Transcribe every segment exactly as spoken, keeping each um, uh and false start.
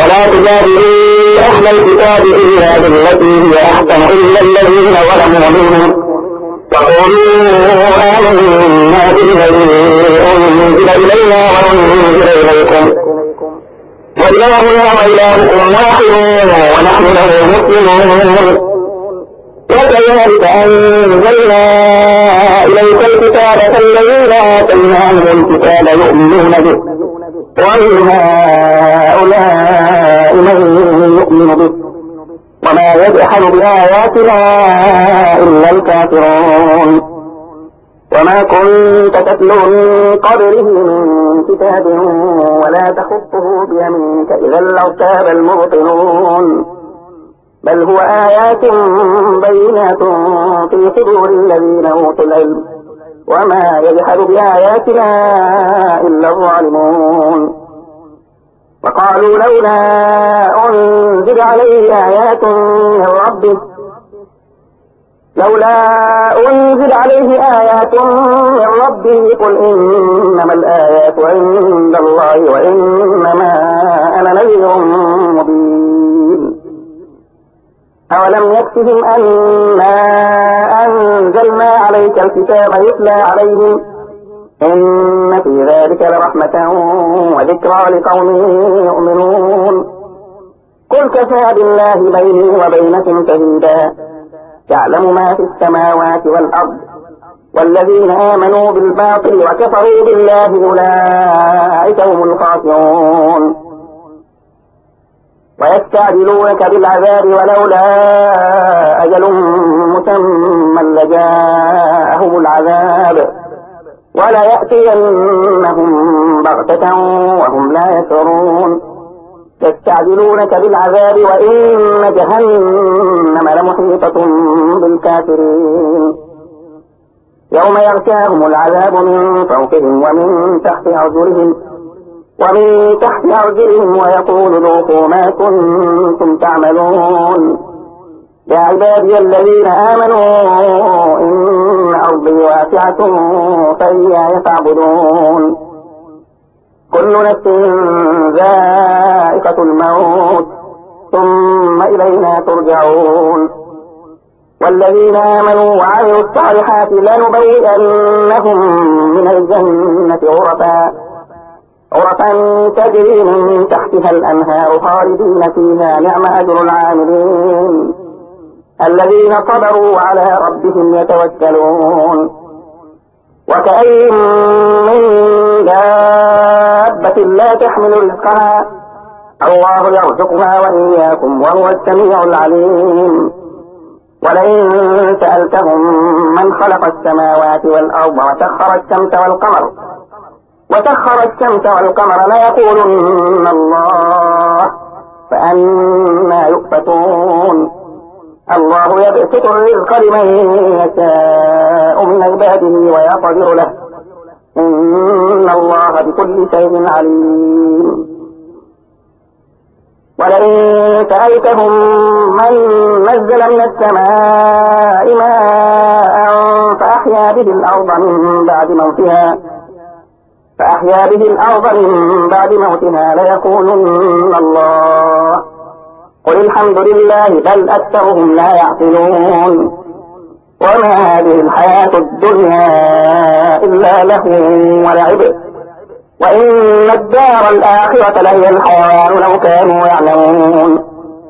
ولا تجادلوا أهل الكتاب إلا بالتي هي أحسن إلا الذين ظلموا منهم وقولوا آمنا بالذي أنزل إلينا وأنزل إليكم وإلهنا وإلهكم واحد ونحن له مسلمون وكذلك أنزلنا إليك الكتاب فالذين آتيناهم الكتاب يؤمنون به ومن هؤلاء من يؤمن به وما يجحد بآياتنا إلا الكافرون وما كنت تتلو من قبله من كتاب ولا تخطه بيمينك إذا لارتاب المبطلون بل هو آيات بينات في صدور الذين أوتوا العلم وما يجحد بآياتنا إلا الظالمون وقالوا لولا أنزل عليه آيات من ربه لولا أنزل عليه آيات من ربه قل إنما الآيات عند الله وإنما أنا نذير مبين أولم يكفهم أنا أنزلنا عليك الكتاب يتلى عليهم إن في ذلك لرحمة وذكرى لقوم يؤمنون قل كفى بالله بيني وبينكم شهيدا يعلم ما في السماوات والأرض والذين آمنوا بالباطل وكفروا بالله أولئك هم الخاسرون ويستعجلونك بالعذاب ولولا أجل مسمى لجاءهم العذاب ولا يأتينهم بغتة وهم لا يشعرون يستعجلونك بالعذاب وإن جهنم لمحيطة بالكافرين يوم يغشاهم العذاب من فوقهم ومن تحت أرجلهم ومن تحت أرجلهم ويقول ذوقوا ما كنتم تعملون يا عبادي الذين آمنوا إن أرضي واسعة فإياي فاعبدون كل نفس ذائقة الموت ثم إلينا ترجعون والذين آمنوا وعملوا الصالحات لنبوئنهم من الجنة غرفا غرفا تجري من تحتها الأنهار خالدين فيها نعم أجر العاملين الذين صبروا على ربهم يتوكلون وكأين من دابة لا تحمل رزقها الله يرزقها وإياكم وهو السميع العليم ولئن سألتهم من خلق السماوات والأرض وسخر الشمس والقمر وسخر الشمس والقمر ليقولن الله فأنى يؤفكون الله يبسط الرزق لمن يشاء من عباده ويقدر له إن الله بكل شيء عليم ولئن سألتهم من نزل من السماء ماء فأحيا به الأرض من بعد موتها فأحيا به الأرض من بعد موتها ليقولن الله قل الحمد لله بل أكثرهم لا يعقلون وما هذه الحياة الدنيا إلا لهو ولعب وإن الدار الآخرة لهي الحيوان لو كانوا يعلمون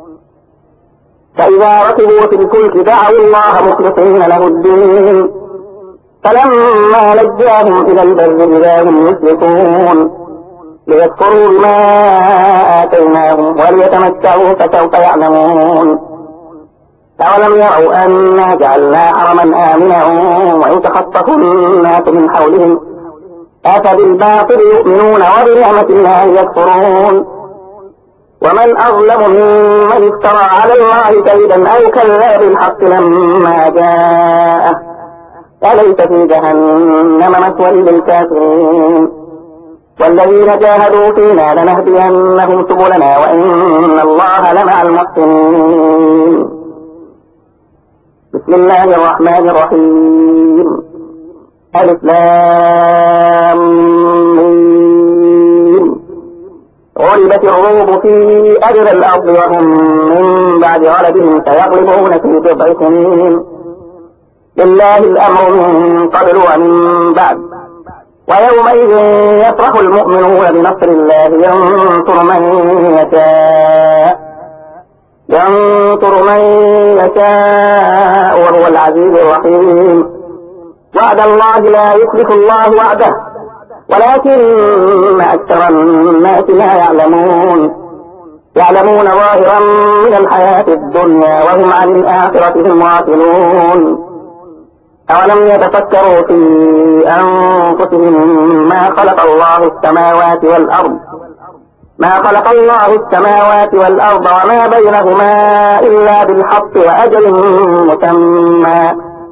فإذا ركبوا في الفلك دعوا الله مخلصين له الدين فلما نجاهم إلى البر إذا هم يشركون ليكفروا بما آتيناهم وليتمتعوا فسوف يعلمون أولم يروا أنا جعلنا حرما آمنا ويتخطف الناس من حولهم أفبالباطل يؤمنون وبنعمة الله يكفرون ومن أظلم ممن افترى على الله كذبا أو كذب بالحق لما جاءه أليس في جهنم مثوى للكافرين والذين جاهدوا فينا لنهدينهم سبلنا وإن الله لمع المحسنين بسم الله الرحمن الرحيم ألف لام ميم غلبت الروم في أدنى الأرض وهم من بعد غلبهم سيغلبون في بضع سنين لله الأمر من قبل ومن بعد ويومئذ يفرح المؤمنون بنصر الله ينصر من يشاء ينصر من يشاء وهو العزيز الرحيم وعد الله لا يخلف الله وعده ولكن أكثر الناس لا يعلمون يعلمون ظاهرا من الحياة الدنيا وهم عن الآخرة هم غافلون أولم يتفكروا في أنفسهم ما خلق الله السماوات والأرض ما خلق الله السماوات والأرض وما بينهما إلا بالحق وأجل مسمى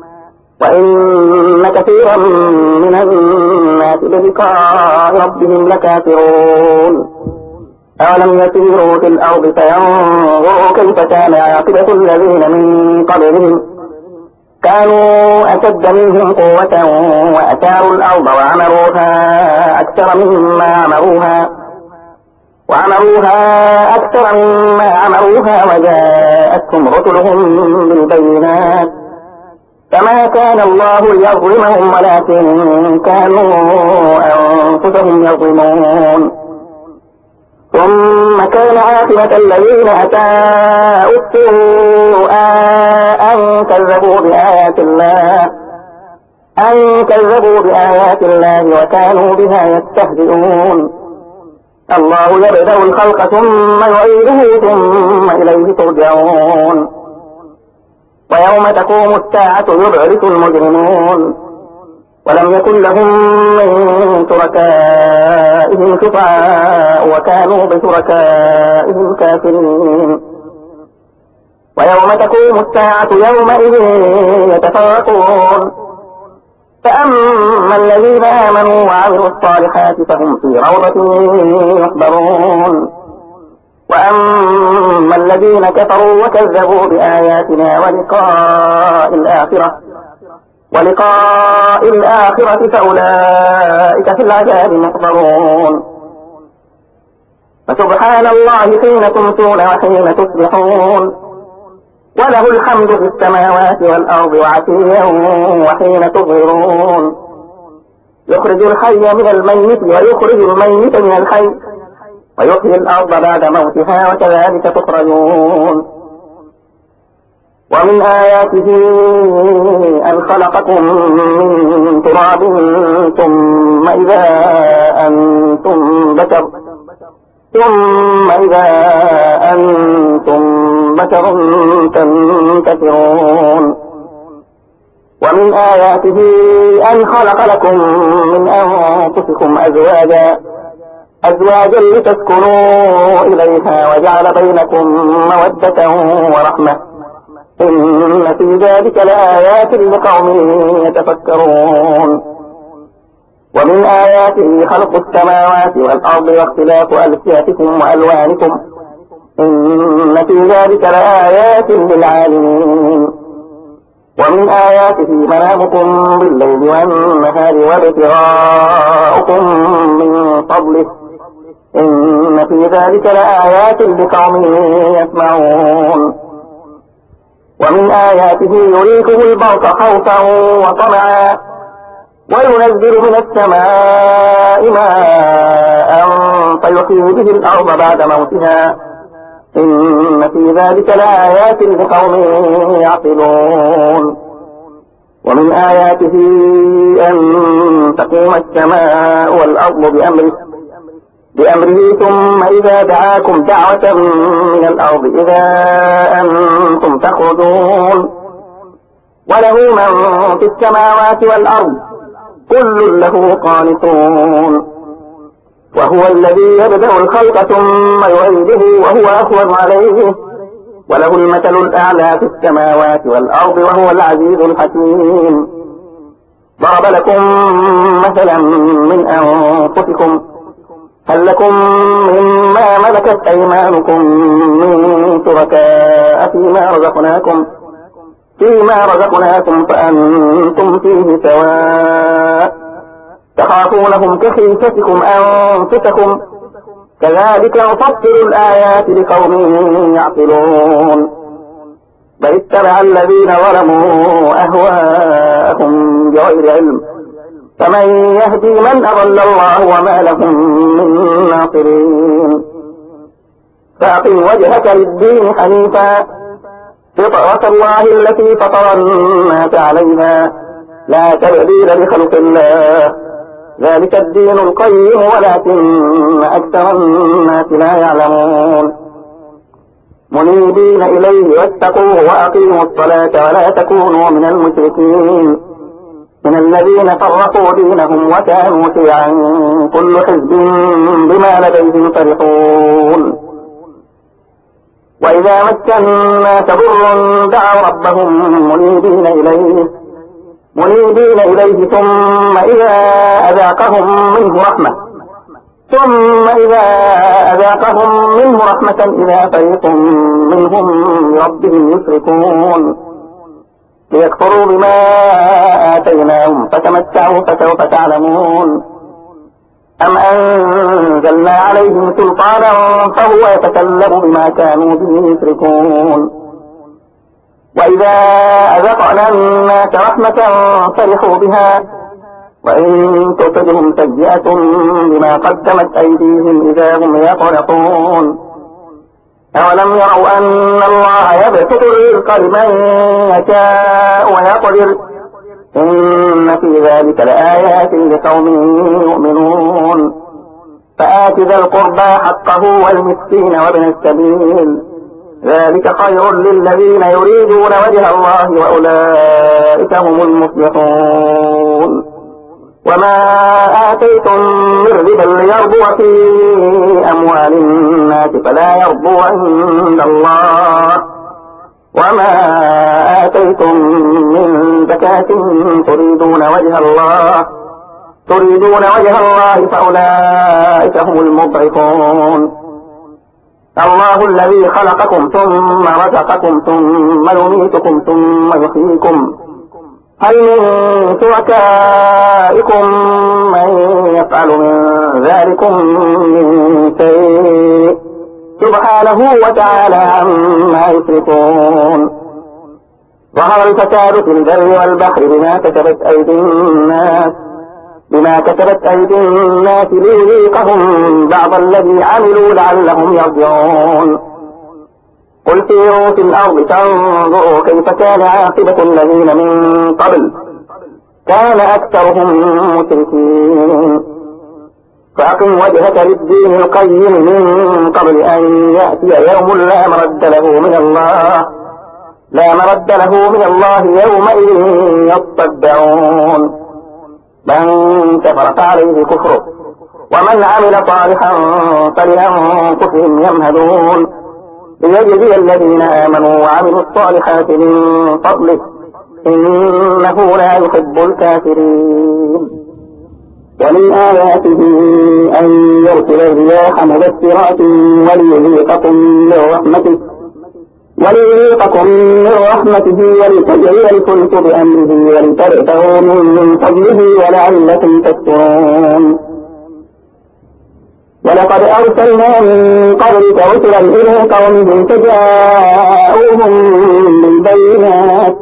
وإن كثيرا من الناس بلقاء ربهم لكافرون أولم يسيروا في الأرض فينظروا كيف كان عاقبة الذين من قبلهم كانوا أشد منهم قوة وأثاروا الأرض وعمروها أكثر مما عمروها وعمروها أكثر مما عمروها وجاءتهم رسلهم بالبينات فما كان الله ليظلمهم ولكن كانوا أنفسهم يظلمون ثم كان عاقبة الذين أساءوا السوء أن كذبوا بآيات الله أن كذبوا بآيات الله وكانوا بها يستهزئون الله يبدأ الخلق ثم يعيده ثم إليه ترجعون ويوم تقوم الساعة يبعث المجرمون ولم يكن لهم من شركائهم شفعاء وكانوا بشركائهم كافرين ويوم تقوم الساعة يومئذ يتفرقون فأما الذين آمنوا وعملوا الصالحات فهم في روضة يحبرون وأما الذين كفروا وكذبوا بآياتنا ولقاء الآخرة ولقاء الآخرة فأولئك في العذاب محضرون فسبحان الله حين تمسون وحين تصبحون وله الحمد في السماوات والأرض وعشيا وحين تظهرون يخرج الحي من الميت ويخرج الميت من الحي ويحيي الأرض بعد موتها وكذلك تخرجون ومن آياته أن خلقكم من تراب ثم إذا أنتم بشر ثم إذا أنتم بشر تنتشرون ومن آياته أن خلق لكم من أنفسكم أزواجا أزواجا لتسكنوا إليها وجعل بينكم مودة ورحمة إن في ذلك لآيات لقوم يتفكرون ومن آياته خلق السماوات والأرض واختلاف ألسنتكم وألوانكم إن في ذلك لآيات للعالمين ومن آياته منامكم بالليل والنهار وابتغاؤكم من فضله إن في ذلك لآيات لقوم يسمعون ومن آياته يريكم البرق خوفا وطمعا وينزل من السماء ماء فيحيي به الأرض بعد موتها إن في ذلك لآيات لقوم يعقلون ومن آياته أن تقوم السماء والأرض بأمره بأمره ثم إذا دعاكم دعوة من الأرض إذا أنتم تخرجون وله من في السماوات والأرض كل له قانتون وهو الذي يبدأ الخلق ثم يعيده وهو أهون عليه وله المثل الأعلى في السماوات والأرض وهو العزيز الحكيم ضرب لكم مثلا من أنفسكم هل لكم مما ملكت أيمانكم من شركاء فيما رزقناكم فيما رزقناكم فأنتم فيه سواء تخافونهم كخيفتكم أنفسكم كذلك نفصل الآيات لقوم يعقلون بل اتبع الذين ظلموا أهواءهم بغير علم فمن يهدي من أضل الله وما لهم من ناصرين فأقم وجهك للدين حنيفا فطرة الله التي فطر الناس عليها لا تبديل لخلق الله ذلك الدين القيم ولكن أكثر الناس لا يعلمون منيبين إليه واتقوه وأقيموا الصلاة ولا تكونوا من المشركين من الذين فرقوا دينهم وكانوا شيعا كل حزب بما لديهم فرحون وإذا مس الناس ضر دعوا ربهم منيبين إليه منيبين إليه ثم إذا أذاقهم منه رحمة ثم إذا أذاقهم منه رحمة إذا فريق منهم بربهم يشركون ليكفروا بما آتيناهم فتمتعوا فسوف تعلمون أم أنزلنا عليهم سلطانا فهو يتكلم بما كانوا به يشركون وإذا أذقنا الناس رحمة فرحوا بها وإن تصبهم سيئة بما قدمت أيديهم إذا هم يقنطون أولم يروا أن الله يبسط الرزق لمن يشاء ويقدر إن في ذلك لآيات لقوم يؤمنون فآت ذا القربى حقه والمسكين وابن السبيل ذلك خير للذين يريدون وجه الله وأولئك هم المفلحون وما آتيتم من ربا ليربو في أموال الناس فلا يربو عند الله وما آتيتم من زكاة تريدون وجه الله تريدون وجه الله فأولئك هم المضعفون الله الذي خلقكم ثم رزقكم ثم يميتكم ثم يحييكم هل من شركائكم من يفعل من ذلكم من شيء سبحانه وتعالى عما يشركون ظهر الفساد في البر والبحر بما كسبت أيدي الناس بما كسبت أيدي الناس ليذيقهم بعض الذي عملوا لعلهم يرجعون قل سيروا في الأرض فانظروا كيف كان عاقبة الذين من قبل كان أكثرهم مشركين فأقم وجهك للدين القيم من قبل أن يأتي يوم لا مرد له من الله لا مرد له من الله يومئذ يصدعون من كفر فعليه كفره ومن عمل صالحا فلأنفسهم يمهدون ليجزي الذين آمنوا وعملوا الصالحات من فضله إنه لا يحب الكافرين ومن آياته أن يرسل الرياح مبشرات وليذيقكم من رحمته وليذيقكم من رحمته ولتجري الفلك بأمره ولتبتغوا من فضله ولعلكم تشكرون ولقد أرسلنا من قبلك رسلا إلى قومهم فجاءوهم بالبينات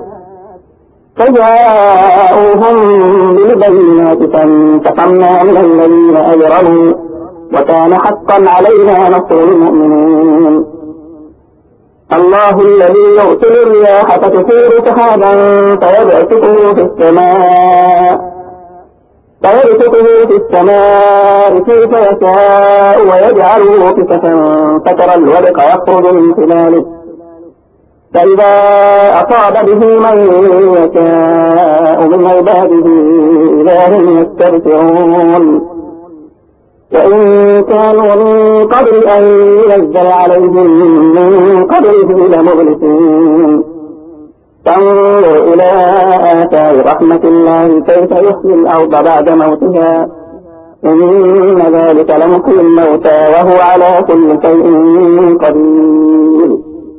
فجاءوهم بالبينات فانتقمنا من الذين أجرموا وكان حقا علينا نصر المؤمنين الله الذي يرسل الرياح فتثير سحابا فيبسطه في السماء فيبسطه في السماء كيف يشاء ويجعله كسفا فترى الودق يخرج من خلاله فإذا أصاب به من يشاء من عباده إذا هم يستبشرون وإن كانوا من قبل أن ينزل عليهم من قبله لمبلسين فانظر إلى آثار رحمة الله كيف يحيي الأرض بعد موتها إن ذلك لمحيي الموتى وهو على كل شيء قدير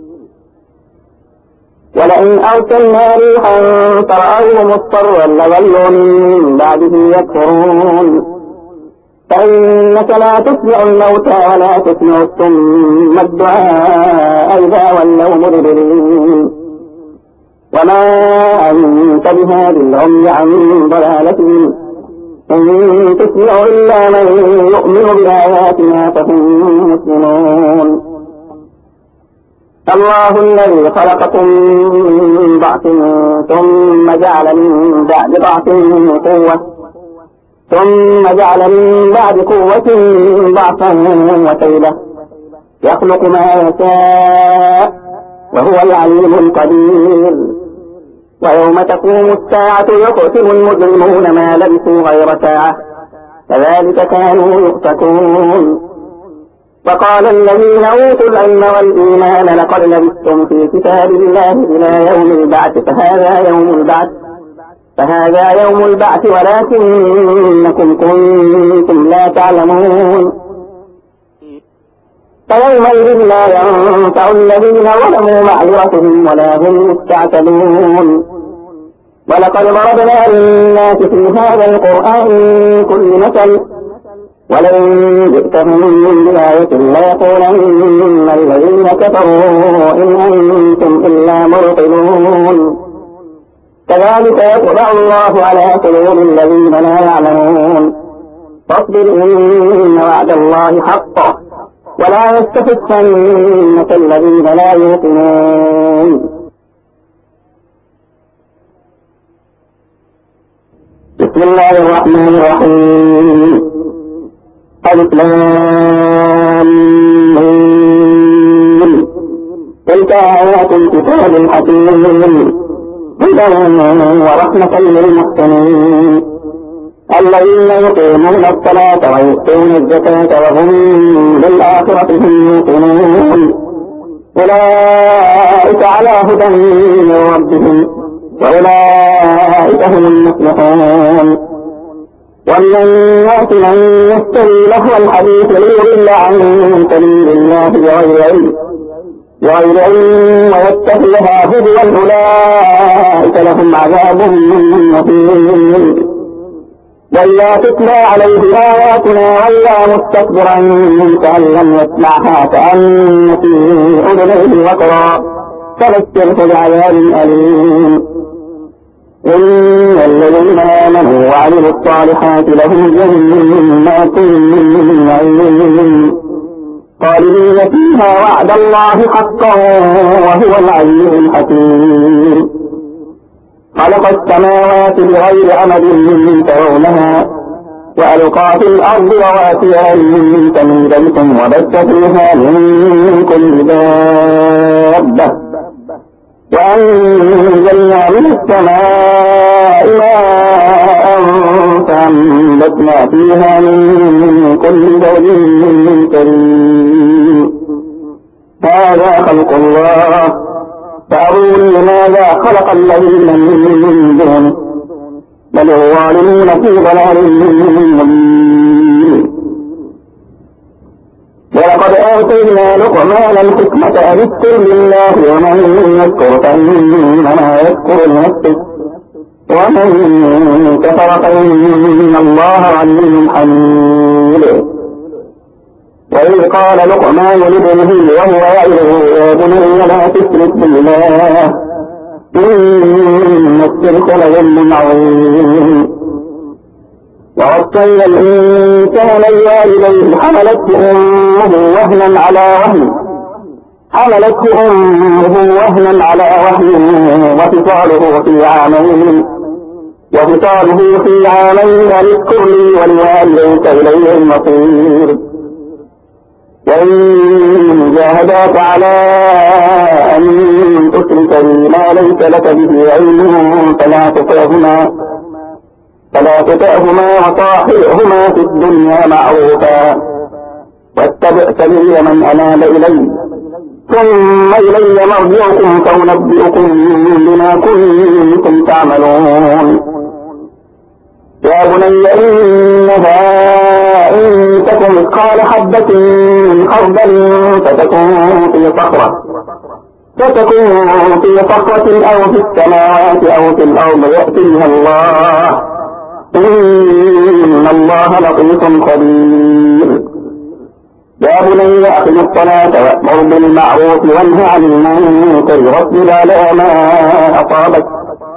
ولئن أرسلنا ريحا فرأوه مصفرا لظلوا من بعده يكفرون فإنك لا تسمع الموتى ولا تسمع الصم الدعاء إذا ولوا مدبرين وما أنت بهادي العمي عن ضلالتهم إن تسمع إلا من يؤمن بآياتنا فهم مسلمون الله الذي خلقكم من ضعف ثم جعل من بعد ضعف قوة ثم جعل من بعد قوة ضعفا وشيبة يخلق ما يشاء وهو العليم القدير ويوم تقوم الساعة يقسم المجرمون ما لبثوا غير ساعة كذلك كانوا يؤفكون وقال الذين أوتوا العلم والإيمان لقد لبثتم في كتاب الله إلى يوم البعث فهذا يوم البعث فهذا يوم البعث ولكنكم كنتم لا تعلمون فيومئذ لا ينفع الذين ظلموا معذرتهم ولا هم يستعتبون ولقد ضربنا للناس في هذا القرآن كل مثل ولئن جئتهم بآية ليقولن الذين كفروا إن أنتم إلا مبطلون كذلك يطبع الله على قلوب الذين لا يعلمون فاصبر إن وعد الله حق ولا يستخفنك الذين لا يوقنون بسم الله الرحمن الرحيم ألف لام ميم تلك آيات الكتاب الحكيم هدى ورحمة للمحسنين الذين يقيمون الصلاة ويؤتون الزكاة وهم بالآخرة هم يوقنون أولئك على هدى من ربهم وأولئك هم المفلحون ومن الناس من يشتري لهو الحديث ليضل عن سبيل الله بغير علم بغير علم ويتخذها هزوا أولئك لهم عذاب مهين وإذا تتلى عليه آياتنا ولى مستكبرا كأن لم يسمعها كأن في أذنيه وقرا فبشره بعذاب أليم إن الذين آمنوا وعملوا الصالحات لهم جنات النعيم خالدين فيها وعد الله حقا وهو العليم الحكيم خلق السماوات بغير عمد ترونها وألقى في الأرض رواسي أن تميد بكم وبث فيها من كل دابة وأنزلنا من السماء ماء فأنبتنا فيها من كل زوج كريم هذا خلق الله فأروني ماذا خلق الذين من دونه بل الظالمون في ضلال مبين ولقد آتينا لقمان الحكمة أن اشكر لله ومن يشكر فإنما يشكر لنفسه ومن كفر فإن الله غني حميد وإذ قال لقمان لابنه وهو يعظه يا بني لا تشرك بالله إن الشرك لظلم عظيم ووصينا الإنسان بوالديه حملته أمه وهنا على وهن حملته أمه وهنا على وهن وفصاله في عامين وفصاله في عامين أن اشكر لي ولوالديك إلي المصير وإن جاهداك على أن تشرك بي ما ليس لك به علم فلا تطعهما فلا تطعهما وصاحبهما في الدنيا معروفا واتبع سبيل من أناب إلي ثم إلي مرجعكم فأنبئكم بما كنتم تعملون يا بني إنها إن تكن مثقال حبة من خردل فتكون في صخرة فتكون في صخرة أو في السماوات أو في الأرض يأتي بها الله إن الله لطيف خبير. يا بني أقم الصلاة وأمر بالمعروف وانه عن المنكر واصبر على ما أصابك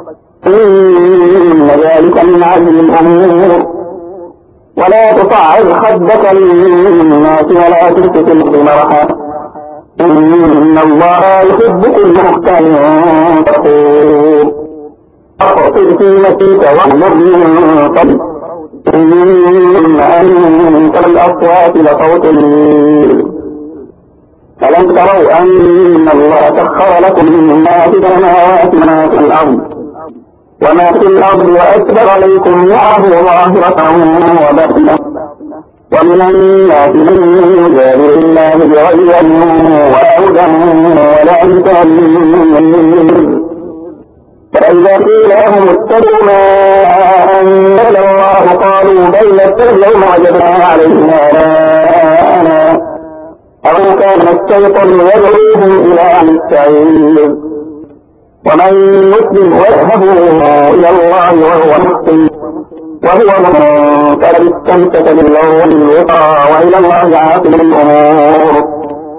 إن ذلك من عزم الأمور. ولا تصعر خدك للناس ولا تلتفت بمرحا إن الله يحب كل مختال فخور. أقصد في نفسك وأمر بالصبر إن أنكر الأصوات لصوت الليل. ألم تروا أن الله سخر لكم ما في السماوات وما في الأرض وما في الأرض وأسبغ عليكم نعمه ظاهرة وباطنة ومن الناس من يجادل الله بغير علم ولا هدى ولا كتاب منير. فإذا قيل لهم اتبعوا ما أنزل الله قالوا بل نتبع ما وجدنا عليه آباءنا أو كان الشيطان يدعوهم إلى عن السعير. ومن يسلم وجهه إلى الله وهو محسن وهو مؤمن فقد استمسك بالعروة الوثقى وإلى الله عاقبة الأمور.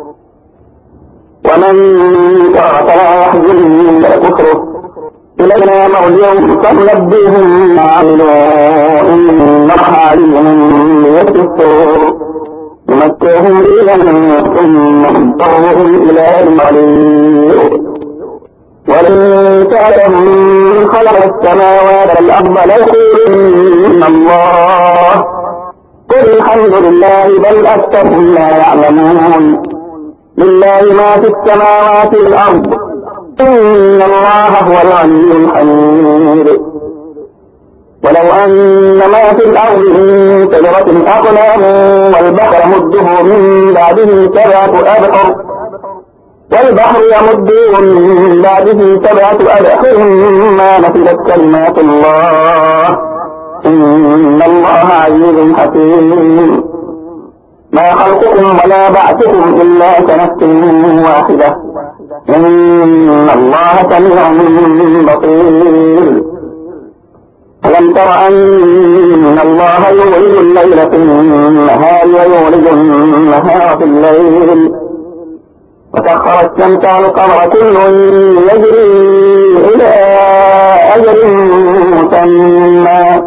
ومن كفر فلا يحزنك كفره إلينا مرجعهم فننبئهم ما عملوا إن الله عليم بذات الصدور. نمتعهم إلى ثم نضطرهم إلى المغير. ولن تعلم من خلق السماوات والأرض ليقولن الله قل الحمد لله بل أكثرهم لا يعلمون. لله ما في السماوات والأرض إن الله هو الغني الحميد. ولو أن ما في الأرض من شجرة أقلام والبحر مده من بعده سبعة أبحر والبحر يمده من بعده سبعة أبحر ما نفدت كلمات الله إن الله عزيز حكيم. ما خلقكم ولا بعثكم إلا كنفس واحدة إن الله سميع بصير. ألم تر أن الله يولج الليل في النهار ويولج النهار في الليل وسخر الشمس والقمر كل يجري إلى أجل مسمى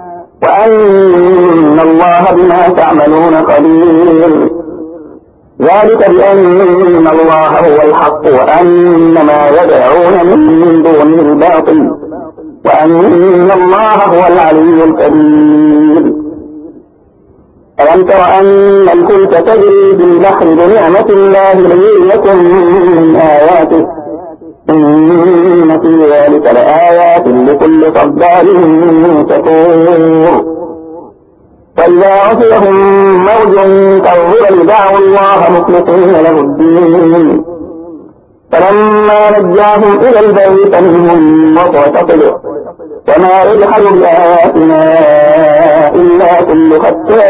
وأن الله بما تعملون خبير. ذلك بأن الله هو الحق وأن ما يدعون من دونه الباطل وأن الله هو العلي الكبير. ألم تر أن الفلك تجري بالبحر بنعمة الله ليريكم من آياته إن في ذلك لآيات لكل صبار شكور. فإذا عصيهم موج كالظلل دعوا الله مخلصين له الدين فلما نجاهم إلى البر فمنهم مقتصد وما يجحد بآياتنا إلا كل ختار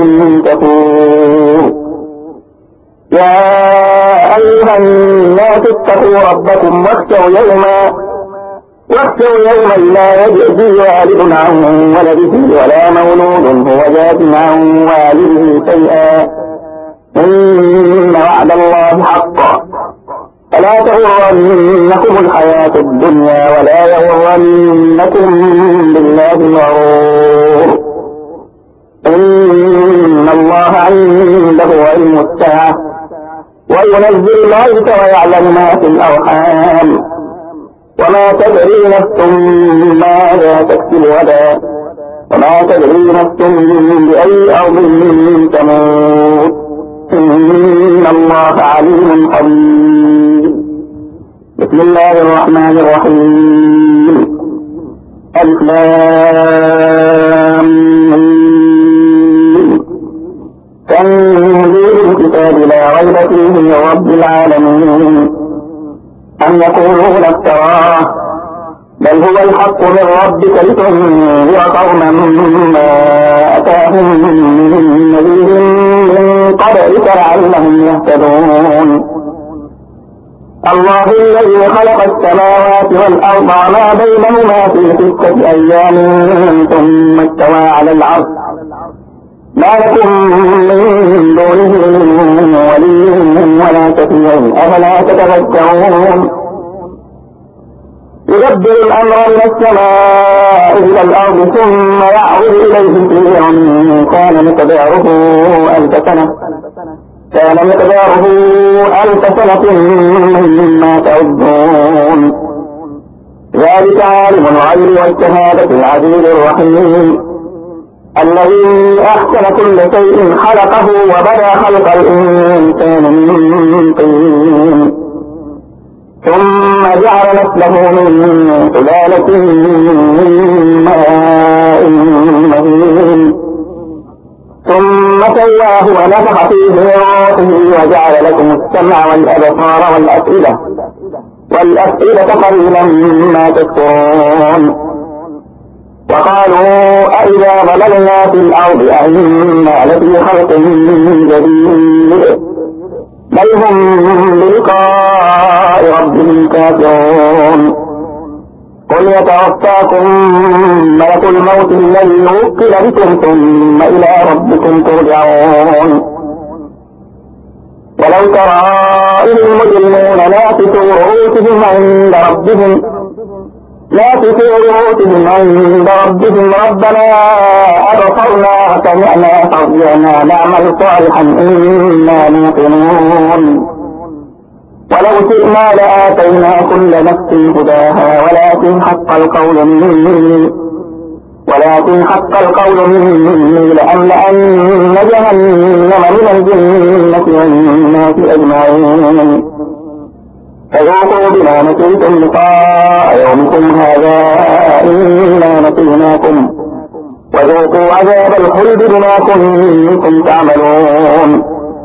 كفور. يا أيها الناس اتقوا ربكم واخشوا يوما واخشوا يوما لا يجزي والد عن ولده ولا مولود هو جاز عن والده شيئا إن وعد الله حق فلا تغرنكم الحياة الدنيا ولا يغرنكم بالله الغرور. إن الله عنده علم الساعة وينزل الغيث ويعلم ما في الأرحام وما تدري نفس ماذا تكسب غدا وما تدري نفس بأي أرض تموت إن الله عليم خبير. بسم الله الرحمن الرحيم. ألف لام ميم. تنزيل الكتاب لا ريب فيه من رب العالمين. أم يقولون افتراه بل هو الحق من ربك لتنذر قوما ما أتاهم من نذير من قبلك لعلهم يهتدون. الله الذي خلق السماوات والأرض وما بينهما في ستة أيام ثم استوى على العرش ما لكم من دونه من ولي ولا شفيع أفلا تتذكرون يدبر الأمر من السماء إلى الأرض ثم يعرض إليه في يوم كان مقداره ألف سنة كان مقداره ألف سنة مما تعدون ذلك عالم الغيب والشهادة العزيز الرحيم الذي أحسن كل شيء خلقه وبدأ خلق الإنسان من طين ثم جعل نسله من سلالة من ماء مهين ثم سواه ونفخ فيه من روحه وجعل لكم السمع والأبصار والأفئدة والأفئدة قليلا ما تشكرون وقالوا أئذا ضللنا في الأرض أئنا لفي خلق جديد بل هم بلقاء ربهم كافرون قل يتوفاكم ملك الموت الذي وكل بكم ثم إلى ربكم ترجعون ولو ترى إذ المجرمون ناكسوا رؤوسهم عند ربهم ناكسوا رؤوسهم عند ربهم ربنا أبصرنا وسمعنا فارجعنا نعمل صالحا إنا موقنون ولو شئنا لآتينا كل نفس هداها ولكن حق القول مني ولكن حق القول مني لأملأن جهنم من الجنة والناس أجمعين فذوقوا بما نسيتم لقاء يومكم هذا إنا نسيناكم وذوقوا عذاب الخلد بما كنتم تعملون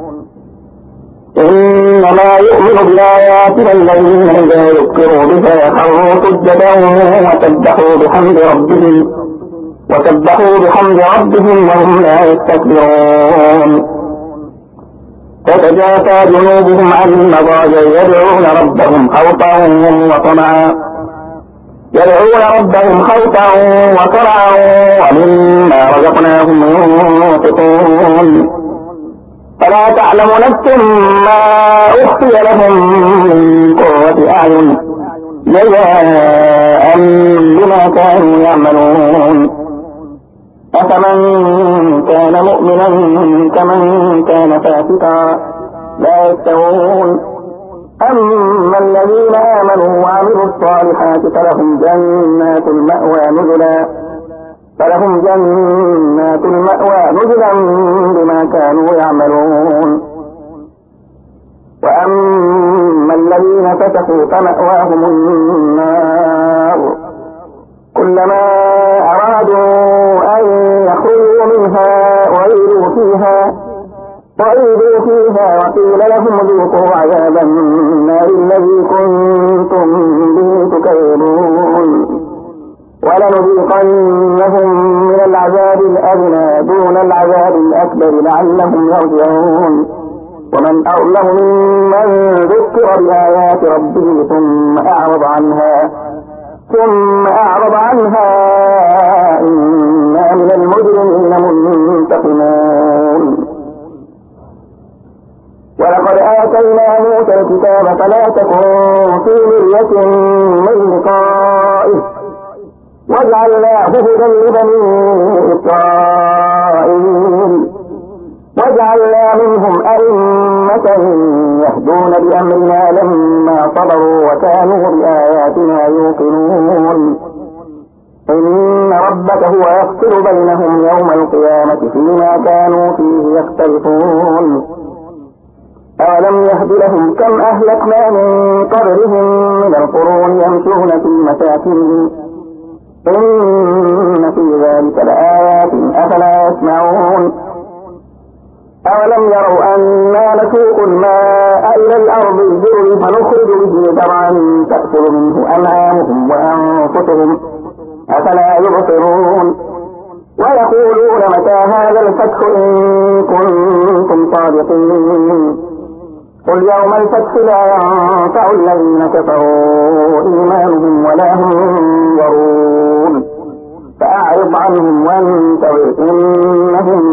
إنما يؤمن بآياتنا الذين إذا ذكروا بها خروا سجدا وسبحوا بحمد ربهم وسبحوا بحمد ربهم وهم لا يستكبرون تتجافى جنوبهم عن المضاجع يدعون ربهم خوفا وطمعا يدعون ربهم خوفا وطمعا ومما رزقناهم ينفقون فلا تعلم نفس ما أخفي لهم من قرة أعين جزاء بما كانوا يعملون أفمن كان مؤمنا كمن كان فاسقا لا يستوون أما الذين آمنوا وعملوا الصالحات فلهم جنات المأوى نزلا فلهم جنات المأوى نزلا بما كانوا يعملون وأما الذين فسقوا فمأواهم النار كلما أرادوا أن يخرجوا منها وعيدوا فيها وعيدوا فيها وقيل لهم ذوقوا عذاب النار الذي كنتم به تكذبون ولنذيقنهم من العذاب الأدنى دون العذاب الأكبر لعلهم يرجعون ومن أظلم ممن ذكر بآيات ربه ثم أعرض عنها ثم أعرض عنها إنا من المجرمين منتقمون ولقد آتينا موسى الكتاب فلا تكن في مرية من لقائه وجعلناه هدى لبني إسرائيل وجعلنا منهم أئمة يهدون بأمرنا لما صبروا وكانوا بآياتنا يوقنون إن ربك هو يفصل بينهم يوم القيامة فيما كانوا فيه يختلفون أولم يهد لهم كم أهلكنا من قبلهم من القرون يمشون في مساكنهم إن في ذلك لآيات أفلا يسمعون أولم يروا أنا نسوق الماء إلى الأرض الجرز فنخرج به زرعا تأكل منه أنعامهم وأنفسهم أفلا يبصرون ويقولون متى هذا الفتح إن كنتم صادقين قل يوم الفتح لا ينفع الذين كفروا إيمانهم ولا هم ينظرون فأعرض عنهم وانتظر إنهم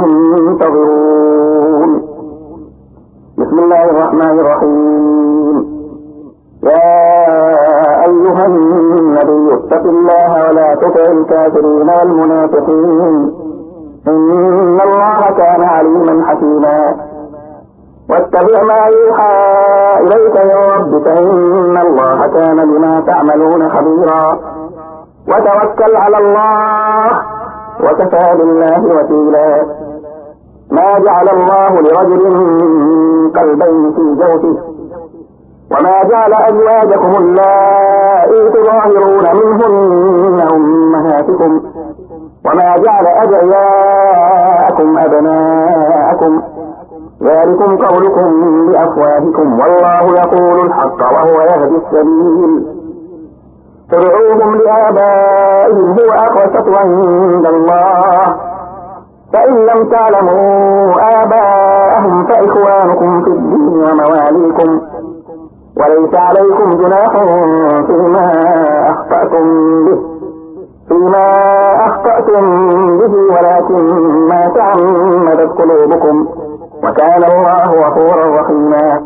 منتظرون. بسم الله الرحمن الرحيم. يا أيها النبي اتق الله ولا تطع الكافرين والمنافقين إن الله كان عليما حكيما. واتبع ما يوحى إليك من ربك إن الله كان بما تعملون خبيرا. وتوكل على الله وكفى بالله وكيلا. ما جعل الله لرجل من قلبين في جوفه وما جعل أزواجكم اللائي تظاهرون منهن أمهاتكم وما جعل أدعياءكم أبناءكم ذلكم قولكم بأفواهكم والله يقول الحق وهو يهدي السبيل. ادعوهم لآبائهم هو أقسط عند الله فإن لم تعلموا آباءهم فإخوانكم في الدين ومواليكم وليس عليكم جناح فيما أخطأتم به فيما أخطأتم به ولكن ما تعمدت قلوبكم وكان الله غفورا رحيما.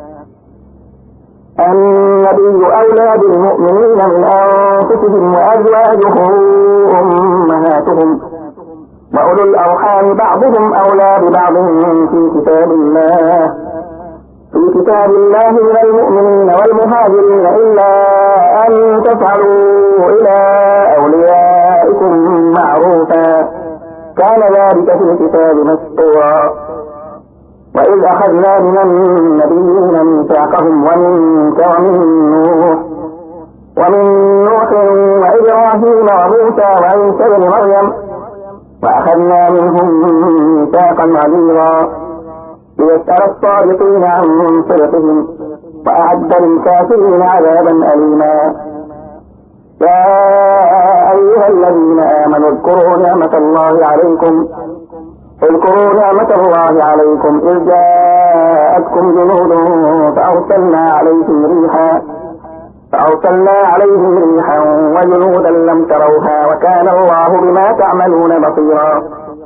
النبي أولى بالمؤمنين من أنفسهم وأزواجهم أمهاتهم وأولو الأرحام بعضهم أولى ببعض في كتاب الله في كتاب الله من المؤمنين والمهاجرين إلا أن تفعلوا إلى أوليائكم معروفا كان ذلك في الكتاب مسطورا. وإذ أخذنا من النبيين ميثاقهم ومنك ومن نوح ومن نوح وإبراهيم وموسى وعيسى بن مريم وأخذنا منهم ميثاقا غليظا ليسأل الصادقين عن صدقهم وأعد للكافرين عذابا أليما. يا أيها الذين آمنوا اذكروا نعمة الله عليكم اذكروا نعمة الله عليكم إذ جاءتكم جنود فأرسلنا عليهم ريحا فأرسلنا عليهم ريحا وجنودا لم تروها وكان الله بما تعملون بصيرا.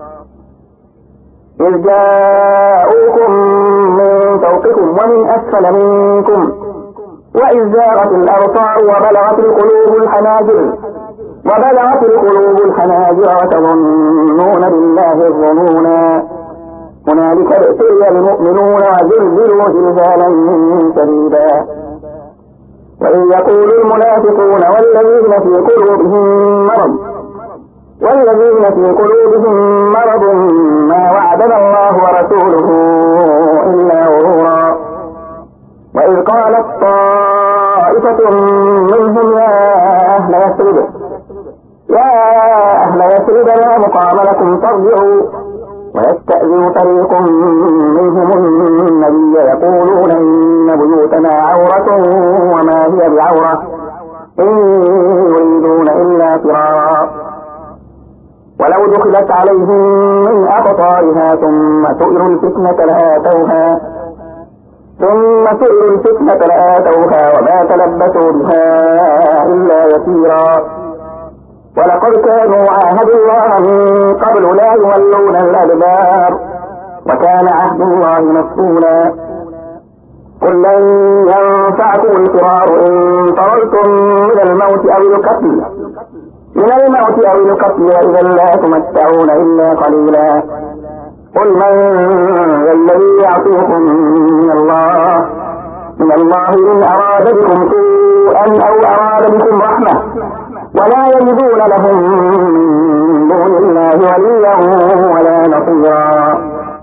إذ جاءوكم من فوقكم ومن أسفل منكم وإذ زاغت الأبصار وبلغت القلوب الحناجر وبلغت القلوب الحناجر وتظنون بالله الظنونا هنالك ابتلي المؤمنون وزلزلوا زلزالا شديدا. وإذ يقول المنافقون والذين في قلوبهم مرض والذين في قلوبهم مرض ما وعدنا الله ورسوله إلا غرورا. وإذ قالت طائفة منهم يا أهل يثرب يا أهل يثرب لا مقام لكم فارجعوا ويستأذن فريق منهم النبي يقولون إن بيوتنا عورة وما هي بعورة إن يريدون إلا فرارا. ولو دخلت عليهم من أقطارها ثم سئلوا الفتنة لآتوها ثم سئلوا الفتنة لآتوها وما تلبثوا بها إلا يسيرا. ولقد كانوا عاهدوا الله من قبل لا يولون الأدبار وكان عهد الله مسؤولا. قل لن ينفعكم الفرار إن فررتم من الموت أو القتل من الموت أو القتل وإذا لا تمتعون إلا قليلا. قل من ذا الذي يعصيكم من الله من الله إن أراد بكم سوءا أو أراد بكم رحمة ولا يجدون لهم من دون الله وليا ولا نصيرا.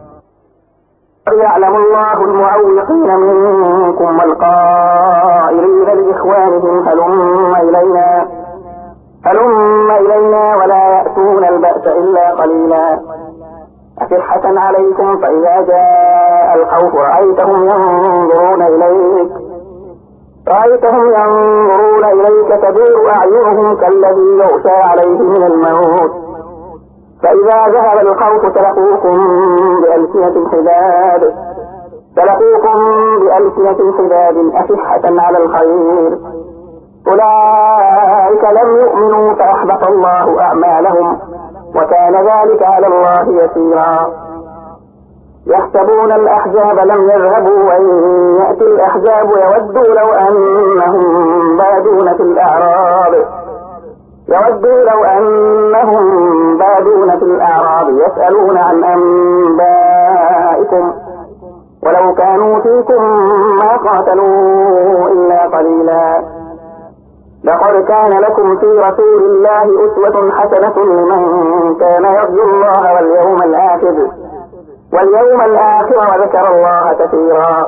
يعلم الله المعوقين منكم والقائلين لإخوانهم هلم إلينا هلم إلينا ولا يأتون البأس إلا قليلا. أفرحة عليكم فإذا جاء الخوف رأيتهم ينظرون إليك رأيتهم ينظرون إليك تدور أعينهم كالذي يغشى عليه من الموت فإذا ذهب الخوف سلقوكم بألسنة حداد سلقوكم بألسنة حداد أشحة على الخير أولئك لم يؤمنوا فأحبط الله أعمالهم وكان ذلك على الله يسيرا. يحسبون الأحزاب لم يذهبوا وإن يأتي الأحزاب يودوا لو أنهم بادون في الأعراب يودوا لو أنهم بادون في الأعراب يسألون عن أنبائكم ولو كانوا فيكم ما قاتلوا إلا قليلا. لقد كان لكم في رسول الله أسوة حسنة لمن كان يرجو الله واليوم الآخر واليوم الآخر وذكر الله كثيرا.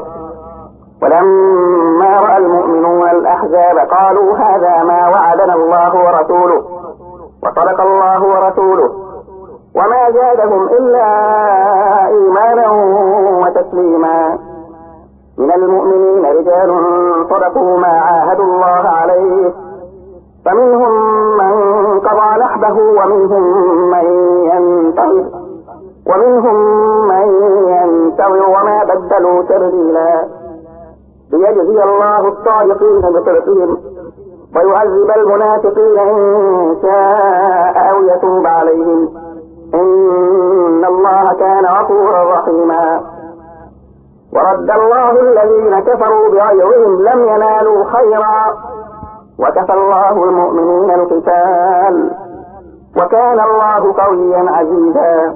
ولما رأى المؤمنون الأحزاب قالوا هذا ما وعدنا الله ورسوله وصدق الله ورسوله وما زادهم إلا إيمانا وتسليما. من المؤمنين رجال صدقوا ما عاهدوا الله عليه فمنهم من قضى نحبه ومنهم من ينتظر ومنهم من ينتظر وما بدلوا تبديلا. ليجزي الله الصادقين بصدقهم ويعذب المنافقين إن شاء أو يتوب عليهم إن الله كان غفورا رحيما. ورد الله الذين كفروا بغيظهم لم ينالوا خيرا وكفى الله المؤمنين القتال وكان الله قويا عزيزا.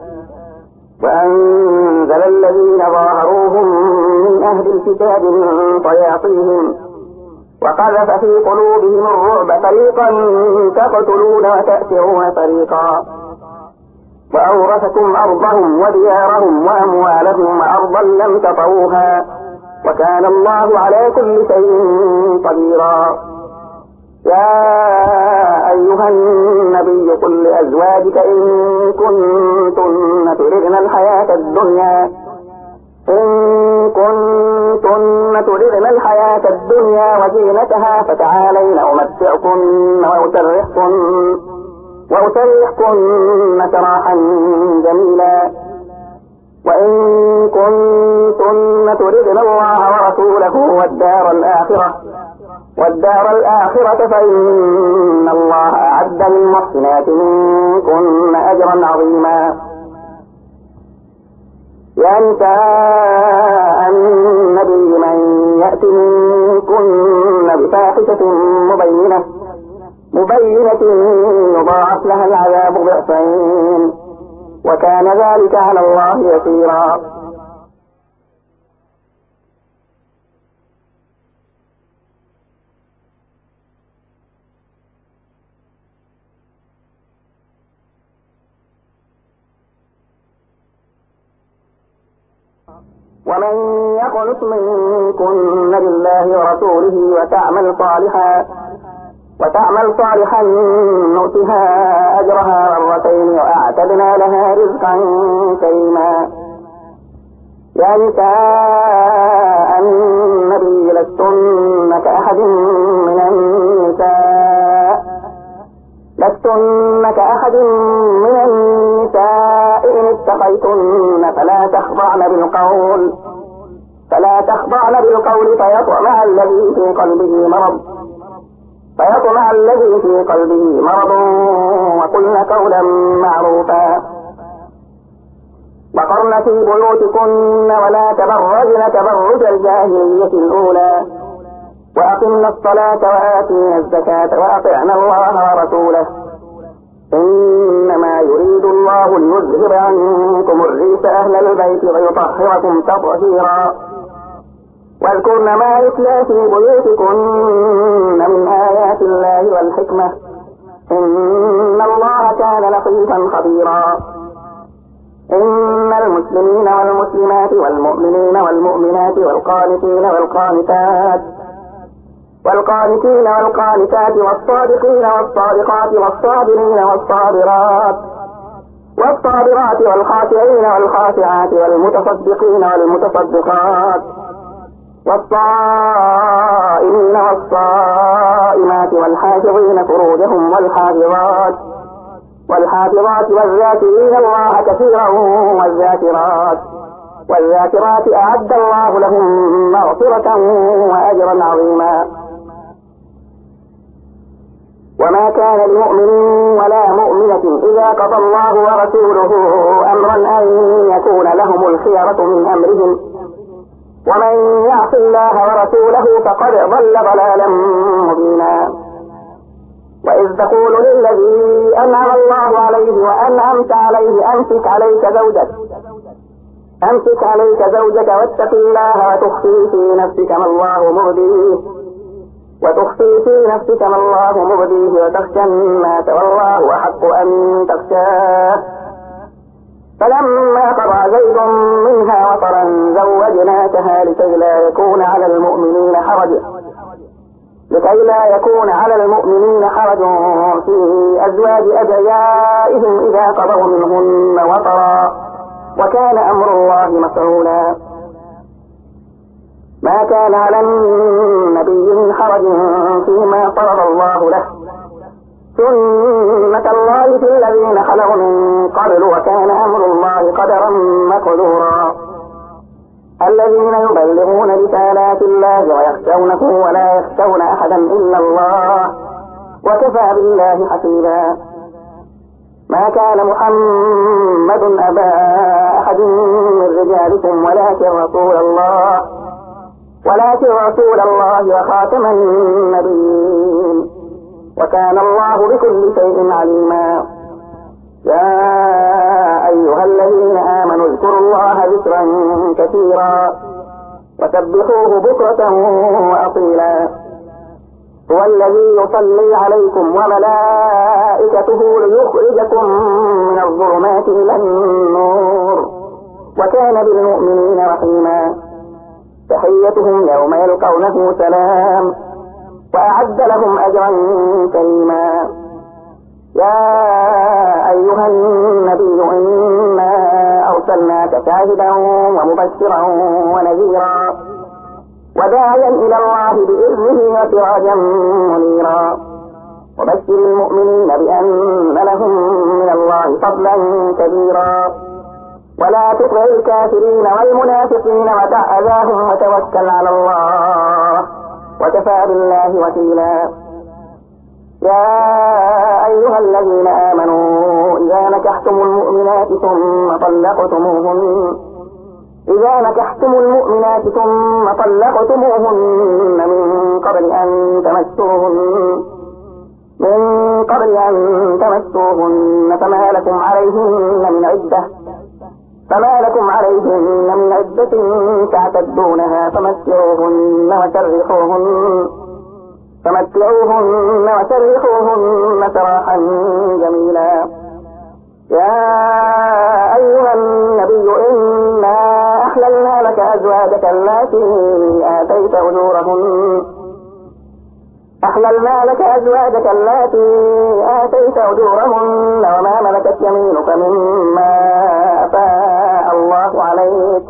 وأنزل الذين ظاهروهم من أهل الكتاب من طياطيهم وقذف في قلوبهم الرعب فريقا تقتلون وتأسرون فريقا. وأورثكم أرضهم وديارهم وأموالهم وأرضا لم تطئوها وكان الله على كل شيء قديرا. يا أيها النبي قل لأزواجك إن كنتن تردن الحياة الدنيا إن كنتن تردن الحياة الدنيا وزينتها فتعالين أمتعكن وأسرحكن وأسرحكن سراحا جميلا. وإن كنتن تردن الله ورسوله والدار الآخرة والدار الآخرة فإن الله أعد للمحسنات منكن أجرا عظيما. يا نساء النبي من يأت منكن بفاحشة مبينة مبينة يضاعف لها العذاب ضعفين وكان ذلك على الله يسيرا. ومن يقنط منكن لله ورسوله وتعمل صالحا وتعمل صالحا نؤتها أجرها مرتين وأعتدنا لها رزقا كريما. يا نساء النبي لستن كأحد من النساء لستن كأحد من النساء إن اتقيتن فلا تخضعن بالقول فلا تخضعن بالقول فيطمع الذي في قلبه مرض فيطمع الذي في قلبه مرض وقلن قولا معروفا. وقرن في بيوتكن ولا تبرجن تبرج الجاهلية الأولى وأقمنا الصلاة وآتينا الزكاة وأطعنا الله ورسوله إنما يريد الله ليذهب عنكم الرجس أهل البيت ويطهركم تطهيرا. واذكرن ما يتلى في بيوتكن من آيات الله والحكمة إن الله كان لطيفا خبيرا. إن المسلمين والمسلمات والمؤمنين والمؤمنات والقانتين والقانتات والقانتين والقانتات والصادقين والصادقات والصابرين والصابرات والصابرات والخاشعين والخاشعات والمتصدقين والمتصدقات والصائمين والصائمات والحافظين فروجهم والحافظات والحافظات والذاكرين الله كثيرا والذاكرات والذاكرات أعد الله لهم مغفرة وأجرا عظيما. وما كان لمؤمن ولا مؤمنة إذا قضى الله ورسوله أمرا أن يكون لهم الخيرة من أمرهم، ومن يعص الله ورسوله فقد ضل ضلالا مبينا. وإذ تقول للذي أنعم الله عليه وأنعمت عليه أمسك عليك زوجك أمسك عليك زوجك واتق الله وتخفي في نفسك ما الله مبديه وتخفي في نفسك ما الله مبديه وتخشى الناس والله أحق أن تخشاه. فلما قضى زيد منها وطرا زوجناكها لكي لا يكون على المؤمنين حرج لكي لا يكون على المؤمنين حرج في أزواج أدعيائهم إذا قضوا منهن وطرا، وكان أمر الله مفعولا. ما كان على النبي من حرج فيما فرض الله له، سنة الله في الذين خلوا من قبل، وكان أمر الله قدرا مقدورا. الذين يبلغون رسالات الله ويخشونه ولا يخشون أحدا إلا الله، وكفى بالله حسيبا. ما كان محمد أبا أحد من رجالكم ولكن رسول الله ولكن رسول الله وخاتم النبيين، وكان الله بكل شيء عليما. يا أيها الذين آمنوا اذكروا الله ذكرا كثيرا وسبحوه بكرة وأصيلا. هو الذي يصلي عليكم وملائكته ليخرجكم من الظلمات إلى النور، وكان بالمؤمنين رحيما. تحيتهم يوم يلقونه سلام، وأعد لهم أجرا كريما. يا أيها النبي إنا أرسلناك شاهدا ومبشرا ونذيرا وداعيا إلى الله بإذنه وسراجا منيرا. وبشر المؤمنين بأن لهم من الله فضلا كبيرا. ولا تطع الكافرين والمنافقين ودع أذاهم وتوكل على الله، وكفى بالله وكيلا. يا أيها الذين آمنوا إذا نكحتم المؤمنات ثم طلقتموهن إذا نكحتم المؤمنات ثم طلقتموهن من قبل أن تمسوهن من قبل أن تمسوهن فما لكم عليهن من عدة فما لكم عليهن من عدة تعتدونها فمتعوهن وسرحوهن فمتعوهن وسرحوهن سراحا جميلا. يا أيها النبي إنا أحللنا لك أزواجك اللاتي آتيت أجورهن أحللنا لك أزواجك اللاتي آتيت أجورهن وما ملكت يمينك مما أفاء الله عليك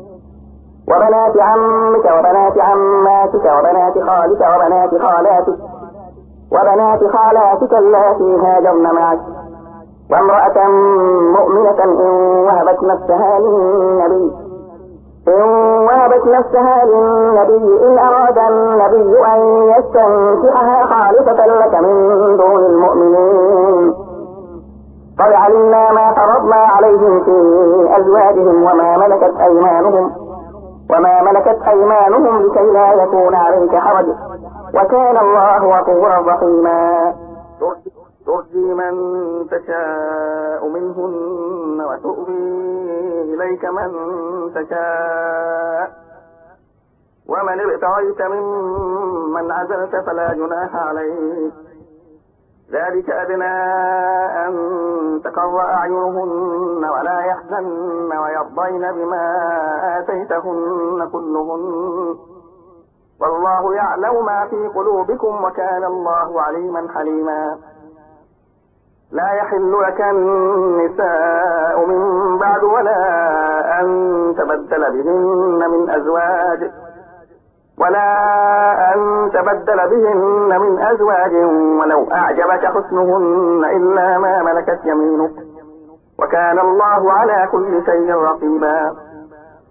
وبنات عمك وبنات عماتك وبنات خالك وبنات خالاتك وبنات خالاتك اللاتي هاجرن معك وامرأة مؤمنة إن وهبت نفسها للنبي إن وهبت نفسها للنبي إن أراد النبي أن يستنكحها خالصة لك من دون المؤمنين. قد علمنا ما فرضنا عليهم في أزواجهم وما ملكت أيمانهم وما ملكت أيمانهم لكي لا يكون عليك حرج، وكان الله غفورا رحيما. ترجي من تشاء منهن وتؤوي إليك من تشاء ومن ابتغيت ممن عزلت فلا جناح عليك، ذلك أدنى أن تقر أعينهن ولا يحزن ويرضين بما آتيتهن كلهن، والله يعلم ما في قلوبكم وكان الله عليما حليما. لا يحل لك النساء من بعد ولا أن تبدل بهن من أزواج ولا أن تبدل بهن من أزواج ولو أعجبك حسنهن إلا ما ملكت يمينك، وكان الله على كل شيء رقيبا.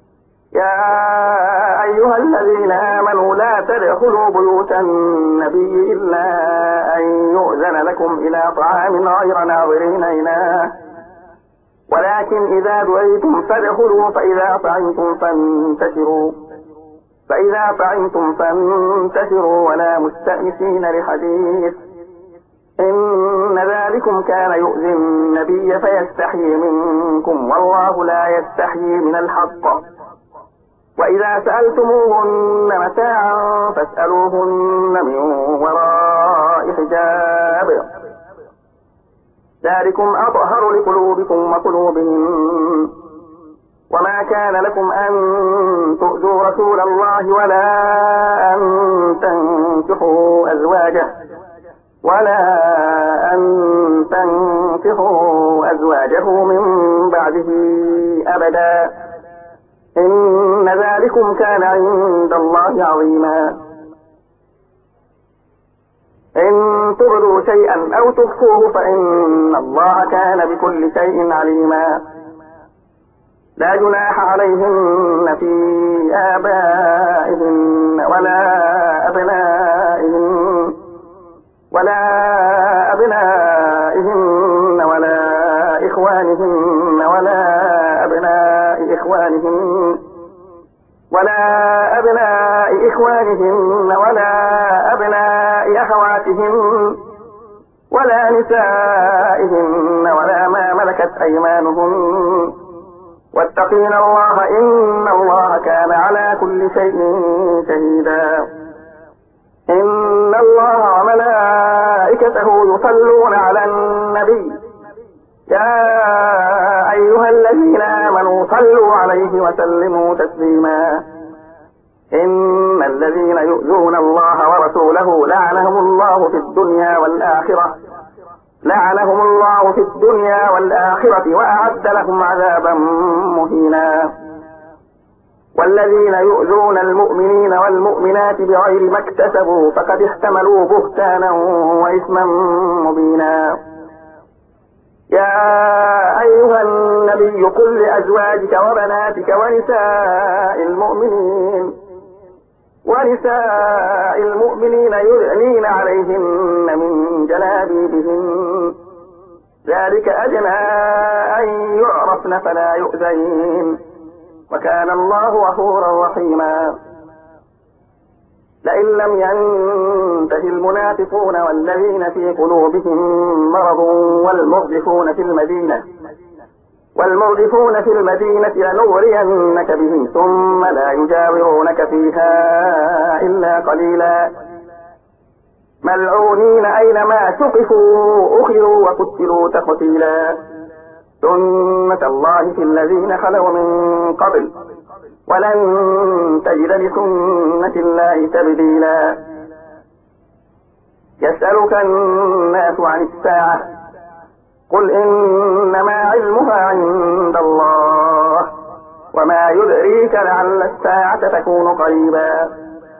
يا أيها الذين آمنوا لا تدخلوا بيوت النبي إلا أن يؤذن لكم إلى طعام غير ناظرين إناه ولكن إذا دعيتم فادخلوا فإذا طعمتم فانتشروا فإذا طعمتم فانتشروا ولا مستأنسين لحديث إن ذلكم كان يؤذي النبي فيستحيي منكم والله لا يستحيي من الحق وإذا سألتموهن متاعا فاسألوهن من وراء حجاب ذلكم أطهر لقلوبكم وقلوبهم وما كان لكم أن تؤذوا رسول الله ولا أن تنكحوا أزواجه ولا أن تنكحوا أزواجه من بعده أبدا إن ذلكم كان عند الله عظيما إن تبدوا شيئا أو تخفوه فإن الله كان بكل شيء عليما لا جناح عليهن في آبائهن ولا أبنائهن ولا أبنائهن ولا إخوانهن ولا أبناء إخوانهن ولا أبناء إخوانهن ولا أبناء أخواتهن ولا نسائهن ولا ما ملكت أيمانهن واتقين الله إن الله كان على كل شيء شهيدا إن الله وملائكته يصلون على النبي يا أيها الذين آمنوا صلوا عليه وسلموا تسليما إن الذين يؤذون الله ورسوله لعنهم الله في الدنيا والآخرة لعنهم الله في الدنيا والآخرة وأعد لهم عذابا مهينا والذين يؤذون المؤمنين والمؤمنات بغير ما اكتسبوا فقد احتملوا بهتانا وإثما مبينا يا أيها النبي قل لأزواجك وبناتك ونساء المؤمنين ونساء المؤمنين يدنين عليهن من جلابيبهن ذلك أدنى أن يعرفن فلا يؤذين وكان الله غفورا رحيما لئن لم ينته المنافقون والذين في قلوبهم مرض والمرجفون في المدينة والمرجفون في المدينة لنغرينك بهم ثم لا يجاورونك فيها إلا قليلا ملعونين أينما ثقفوا أخذوا وقتلوا تقتيلا سنة الله في الذين خلوا من قبل ولن تجد لسنة الله تبديلا يسألك الناس عن الساعة قل إنما علمها عند الله وما يدريك لعل الساعة تكون قريبا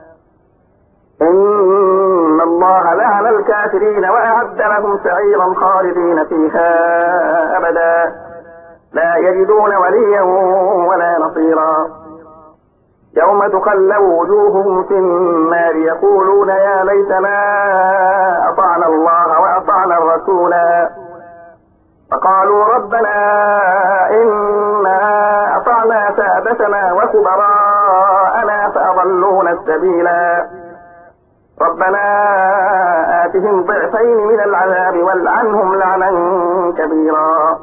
إن الله لعن الكافرين وأعد لهم سعيرا خالدين فيها أبدا لا يجدون وليا ولا نصيرا يوم تقلب وجوههم في النار يقولون يا ليتنا أطعنا الله وأطعنا الرسولا فقالوا ربنا إنا أطعنا سادتنا وكبراءنا فأضلونا السبيلا ربنا آتهم ضعفين من العذاب والعنهم لعنا كبيرا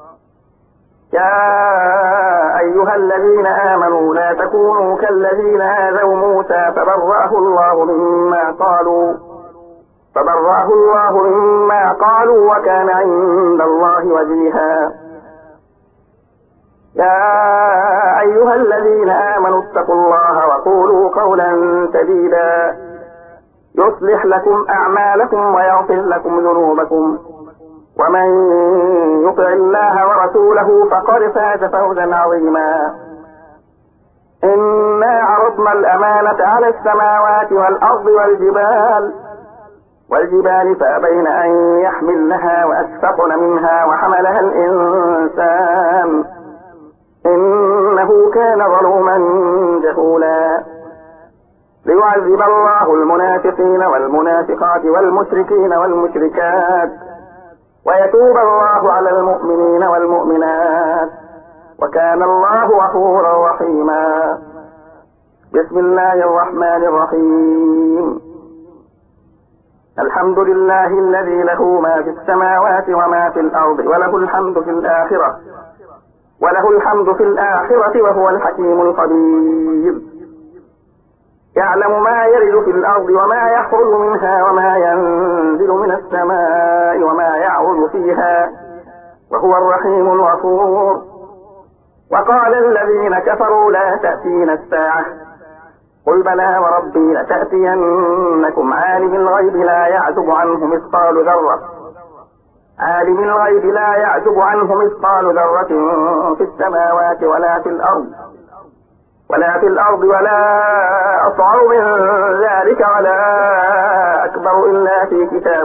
يا أيها الذين آمنوا لا تكونوا كالذين آذوا موسى فبرأه الله مما قالوا فبرأه الله مما قالوا وكان عند الله وجيها يا أيها الذين آمنوا اتقوا الله وقولوا قولا سديدا يصلح لكم أعمالكم ويغفر لكم ذنوبكم ومن يطع الله ورسوله فقد فاز فوزا عظيما إنا عرضنا الأمانة على السماوات والأرض والجبال والجبال فأبين أن يحملنها وأشفقن منها وحملها الإنسان إنه كان ظلوما جهولا ليعذب الله المنافقين والمنافقات والمشركين والمشركات ويتوب الله على المؤمنين والمؤمنات وكان الله غفورا رحيما. بسم الله الرحمن الرحيم. الحمد لله الذي له ما في السماوات وما في الأرض وله الحمد في الآخرة وله الحمد في الآخرة وهو الحكيم الخبير. يعلم ما يرد في الأرض وما يخرج منها وما ينزل من السماء وما يعرج فيها وهو الرحيم الغفور. وقال الذين كفروا لا تأتينا الساعة قل بلى وربي لتأتينكم عالم الغيب لا يعزب عنه مثقال ذرة عالم الغيب لا يعزب عنه مثقال ذرة في السماوات ولا في الأرض ولا في الأرض ولا أصغر من ذلك ولا أكبر إلا في كتاب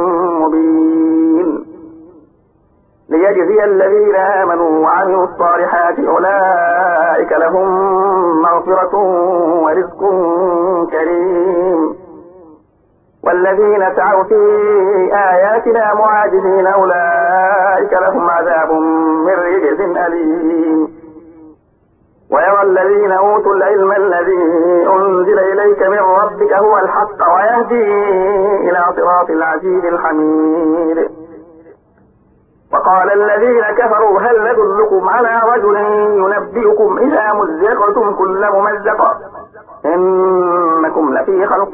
مبين ليجزي الذين آمنوا وعملوا الصالحات أولئك لهم مغفرة ورزق كريم. والذين سعوا في آياتنا معاجزين أولئك لهم عذاب من رجز أليم. ويرى الذين أوتوا العلم الذي أنزل إليك من ربك هو الحق ويهدي إلى صراط العزيز الحميد. وقال الذين كفروا هل ندلكم على رجل ينبئكم إذا مزقتم كل ممزق إنكم لفي خلق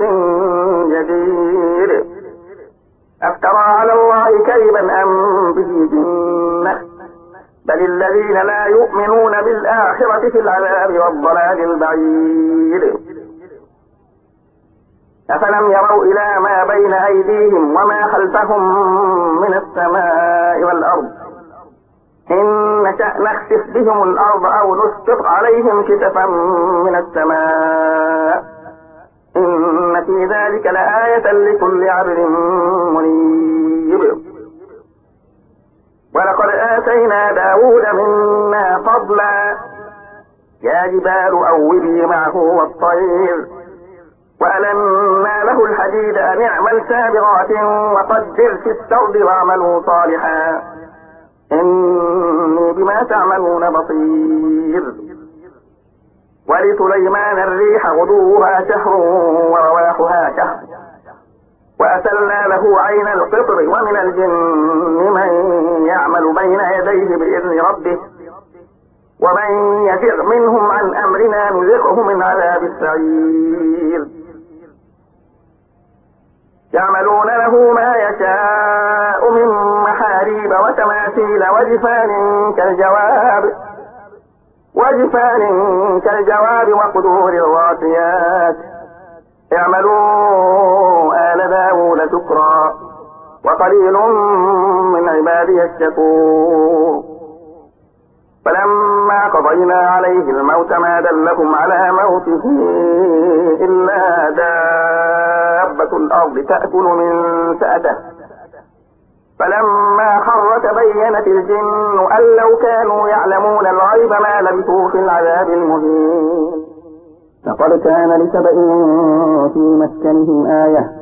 جديد أفترى على الله كذبا أم به جنة بل الذين لا يؤمنون بالآخرة في العذاب والضلال البعيد. أفلم يروا إلى ما بين أيديهم وما خلفهم من السماء والأرض إن نشأ نخسف بهم الأرض أو نسقط عليهم كسفا من السماء إن في ذلك لآية لكل عبد منيب. ولقد آتينا داود منا فضلا يا جبال أوبي معه والطير وألنا له الحديد أن اعمل سابغات وقدر في السرد واعملوا صالحا إني بما تعملون بصير. ولسليمان الريح غدوها شهر ورواحها شهر وأسلنا له عين القطر ومن الجن من يعمل بين يديه بإذن ربه ومن يزغ منهم عن أمرنا نذقه من عذاب السعير. يعملون له ما يشاء من محاريب وتماثيل وجفان كالجواب وجفان كالجواب وقدور الراسيات اعملوا آل داود شكرا وقليل من عبادي الشكور. فلما قضينا عليه الموت ما دلهم على موته إلا دابة الأرض تأكل من سأته فلما خر تبينت الجن أن لو كانوا يعلمون الغيب ما لبثوا في العذاب المهين. لقد كان لسبإ في مسكنهم آية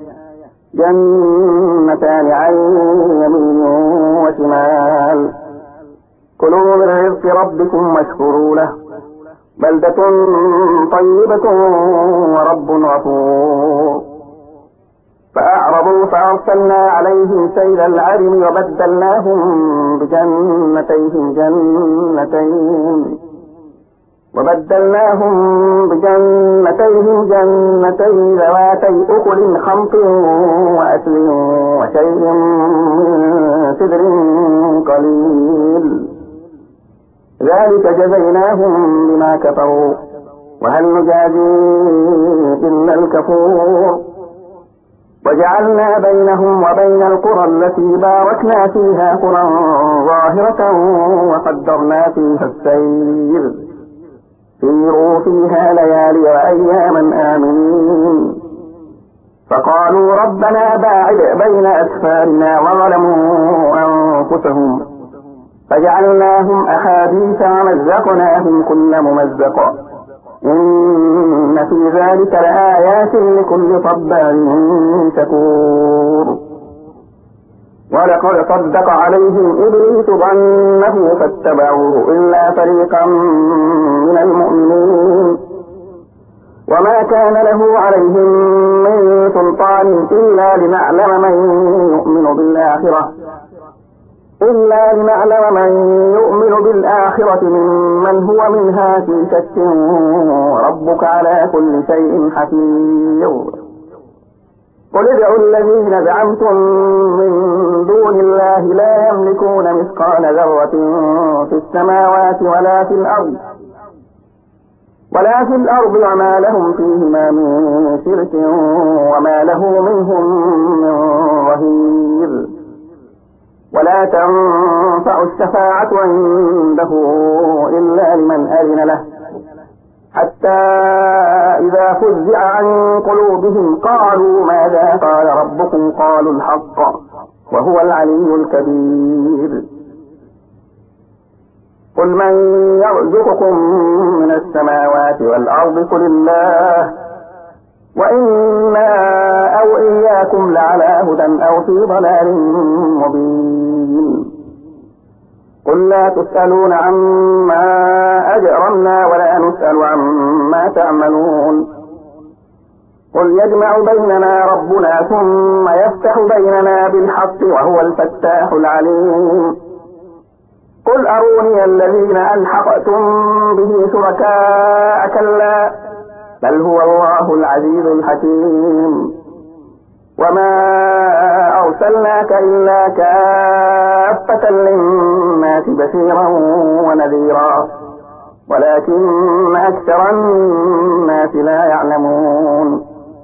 جنتان عن يمين وشمال كلوا من رزق ربكم واشكروا له بلدة طيبة ورب غفور. فأعرضوا فأرسلنا عليهم سيل العرم وبدلناهم بجنتيهم جنتين وبدلناهم بجنتيهم جنتين ذواتي أكل خمط وأكل وشيء من سدر قليل ذلك جزيناهم بما كفروا وهل نجازي إلا الكفور. وجعلنا بينهم وبين القرى التي باركنا فيها قرى ظاهرة وقدرنا فيها السير سيروا فيها ليالي وأياما آمنين. فقالوا ربنا باعد بين أسفارنا وظلموا أنفسهم فجعلناهم أحاديث ومزقناهم كل ممزق إن في ذلك لآيات لكل صبار شكور. ولقد صدق عليهم إبليس ظنه فاتبعوه إلا فريقا من المؤمنين وما كان له عليهم من سلطان إلا لنعلم من يؤمن بالآخرة إلا لنعلم من يؤمن بالآخرة ممن هو منها في شك وربك على كل شيء حفيظ. قل ادعوا الذين زعمتم من دون الله لا يملكون مثقال ذرة في السماوات ولا في الأرض ولا في الأرض وما لهم فيهما من شرك وما له منهم من ظهير. ولا تنفع الشفاعة عنده إلا لمن أذن له حتى إذا فزع عن قلوبهم قالوا ماذا قال ربكم قالوا الحق وهو العلي الكبير. قل من يرزقكم من السماوات والأرض قل الله وإنا أو إياكم لعلى هدى أو في ضلال مبين. قل لا تسألون عما أجرمنا ولا نسأل عما تعملون. قل يجمع بيننا ربنا ثم يفتح بيننا بالحق وهو الفتاح العليم. قل أروني الذين ألحقتم به شركاء كلا بل هو الله العزيز الحكيم. وما أرسلناك إلا كافة للناس بشيرا ونذيرا ولكن أكثر الناس لا يعلمون.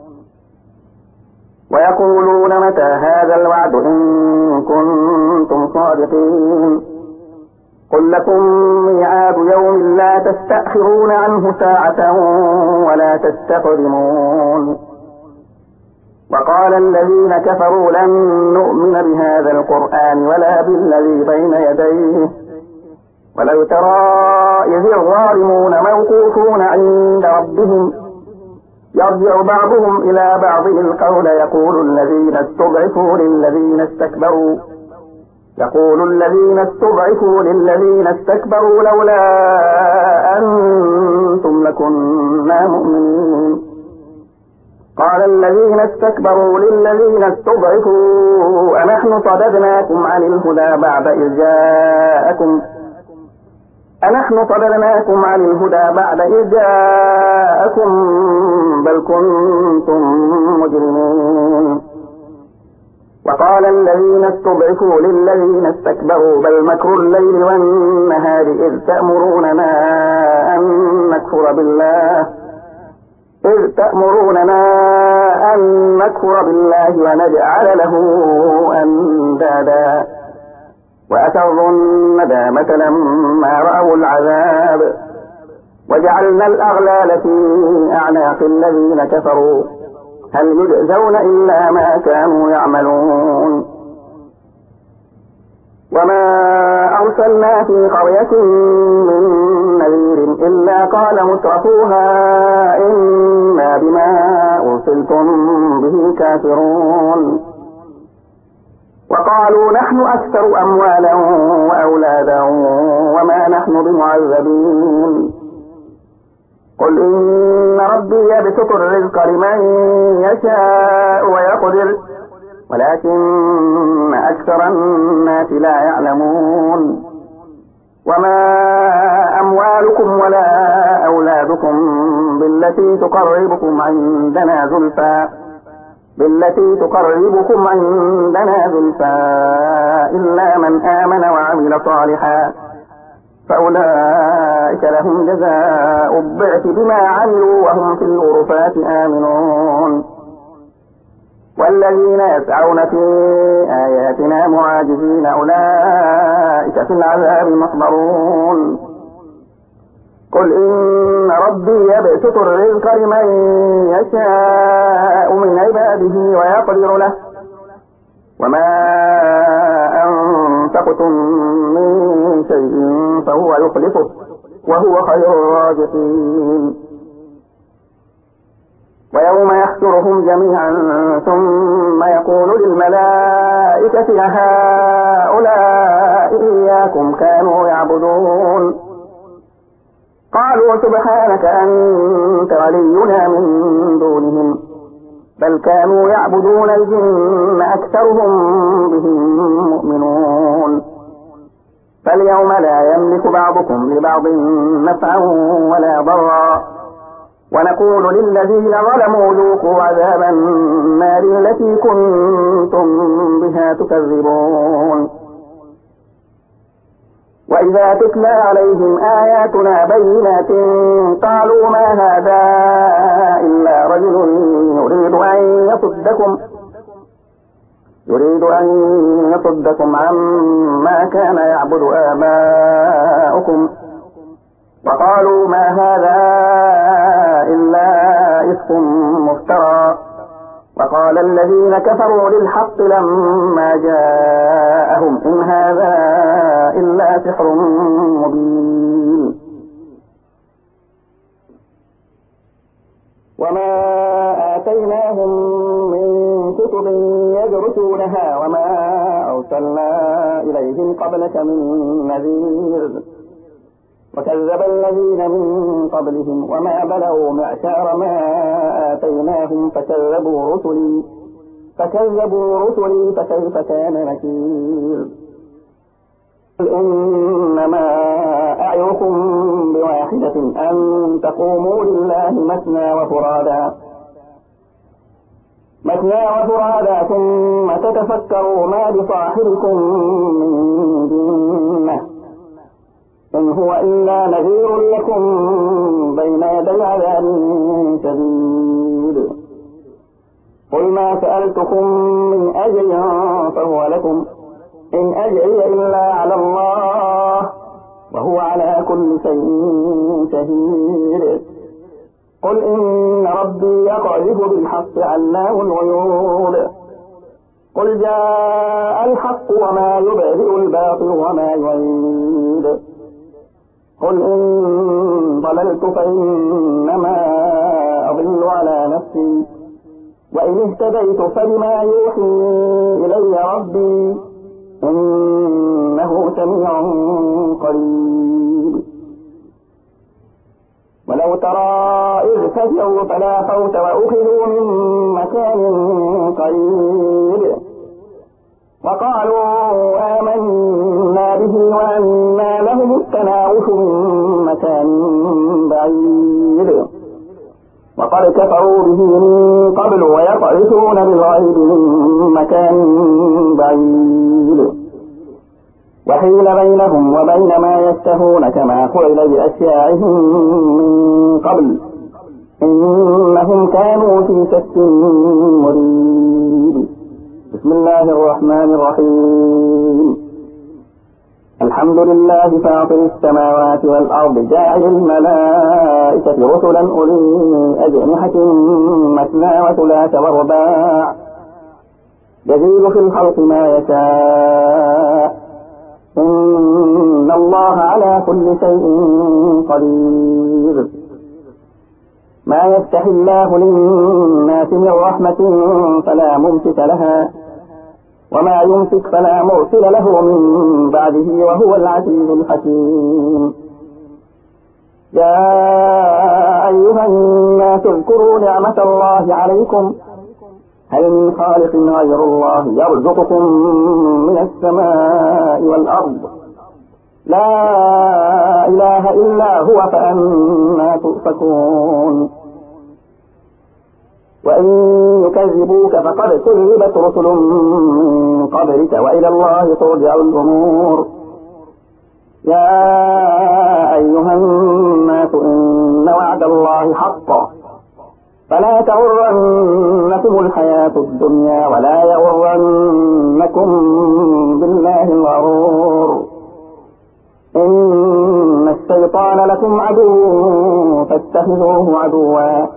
ويقولون متى هذا الوعد إن كنتم صادقين. قل لكم ميعاد يوم لا تستأخرون عنه ساعة ولا تستقدمون. وقال الذين كفروا لن نؤمن بهذا القرآن ولا بالذي بين يديه ولو ترى إذ الظالمون موقوفون عند ربهم يرجع بعضهم إلى بعض القول يقول الذين استضعفوا للذين استكبروا يقول الذين استضعفوا للذين استكبروا لولا أنتم لكنا مؤمنين. قال الذين استكبروا للذين استضعفوا أنحن صددناكم عن الهدى بعد إذ جاءكم أنحن صددناكم عن الهدى بعد إذ جاءكم بل كنتم مجرمين. وقال الذين استضعفوا للذين استكبروا بل مكر الليل والنهار إذ تأمروننا أن نكفر بالله إذ تأمروننا أن نكفر بالله ونجعل له أندادا وأسروا الندامة لما رأوا العذاب وجعلنا الأغلال في أعناق الذين كفروا هل يجزون إلا ما كانوا يعملون. وما أرسلنا في قرية من نذير إلا قال مترفوها إنا بما أرسلتم به كافرون. وقالوا نحن أكثر أموالا وأولادا وما نحن بمعذبين. قل إن ربي يبسط الرزق لمن يشاء ويقدر ولكن أكثر الناس لا يعلمون. وما أموالكم ولا أولادكم بالتي تقربكم عندنا زلفى بالتي تقربكم عندنا زلفى إلا من آمن وعمل صالحا فأولئك لهم جزاء الضعف بما عملوا وهم في الغرفات آمنون. والذين يسعون في آياتنا معاجزين أولئك في العذاب محضرون. قل إن ربي يبسط الرزق لمن يشاء من عباده ويقدر له وما أنفقتم من شيء فهو يخلفه وهو خير الرازقين. ويوم يحشرهم جميعا ثم يقول للملائكة هؤلاء إياكم كانوا يعبدون قالوا سبحانك أنت ولينا من دونهم بل كانوا يعبدون الجن أكثرهم بهم مؤمنون. فاليوم لا يملك بعضكم لبعض نفعا ولا ضرا ونقول للذين ظلموا ذوقوا عذاب النار التي كنتم بها تكذبون. وإذا تتلى عليهم آياتنا بينات قالوا ما هذا إلا رجل يريد أن يصدكم يريد أن يصدكم عما كان يعبد آباؤكم وقالوا ما هذا إلا إفك مفترى. وقال الذين كفروا للحق لما جاءهم إن هذا إلا سحر مبين. وما آتيناهم من كتب يدرسونها وما أرسلنا إليهم قبلك من نذير وكذب الذين من قبلهم وما بلغوا معشار ما آتيناهم فكذبوا رسلي فكذبوا رسلي فكيف كان نكير. إنما أعظكم بواحدة أن تقوموا لله مثنى وفرادا مثنى وفرادا ثم تتفكروا ما بصاحبكم من جنة إن هو إلا نذير لكم بين يدي عذاب شديد. قل ما سألتكم من أجر فهو لكم إن أجري إلا على الله وهو على كل شيء شهيد. قل إن ربي يقذف بالحق علام الغيوب. قل جاء الحق وما يبدئ الباطل وما يعيد. قل إن ضللت فإنما أضل على نفسي وإن اهتديت فبما يوحي إلي ربي إنه سميع قريب. ولو ترى إذ فزعوا فلا فوت وأخذوا من مكان قريب وقالوا آمنا به وأنى لهم التناوش من مكان بعيد وقد كفروا به من قبل ويقعثون بالغيب من مكان بعيد وحيل بينهم وبين ما يشتهون كما فعل بأشياعهم من قبل إنهم كانوا في شك مريب. بسم الله الرحمن الرحيم. الحمد لله فاطر السماوات والأرض جاعل الملائكة رسلا أولي أجنحة مثنى وثلاث ورباع يزيد في الخلق ما يشاء إن الله على كل شيء قدير. ما يفتح الله للناس من رحمة فلا ممسك لها وما يمسك فلا مرسل له من بعده وهو العزيز الحكيم. يا أيها الناس اذكروا نعمة الله عليكم هل من خالق غير الله يرزقكم من السماء والأرض لا إله إلا هو فأنى تؤفكون. وإن يكذبوك فقد كذبت رسل من قبلك وإلى الله ترجع الأمور. يا أيها الناس إن وعد الله حق فلا تغرنكم الحياة الدنيا ولا يغرنكم بالله الغرور. إن الشيطان لكم عدو فاتخذوه عدوا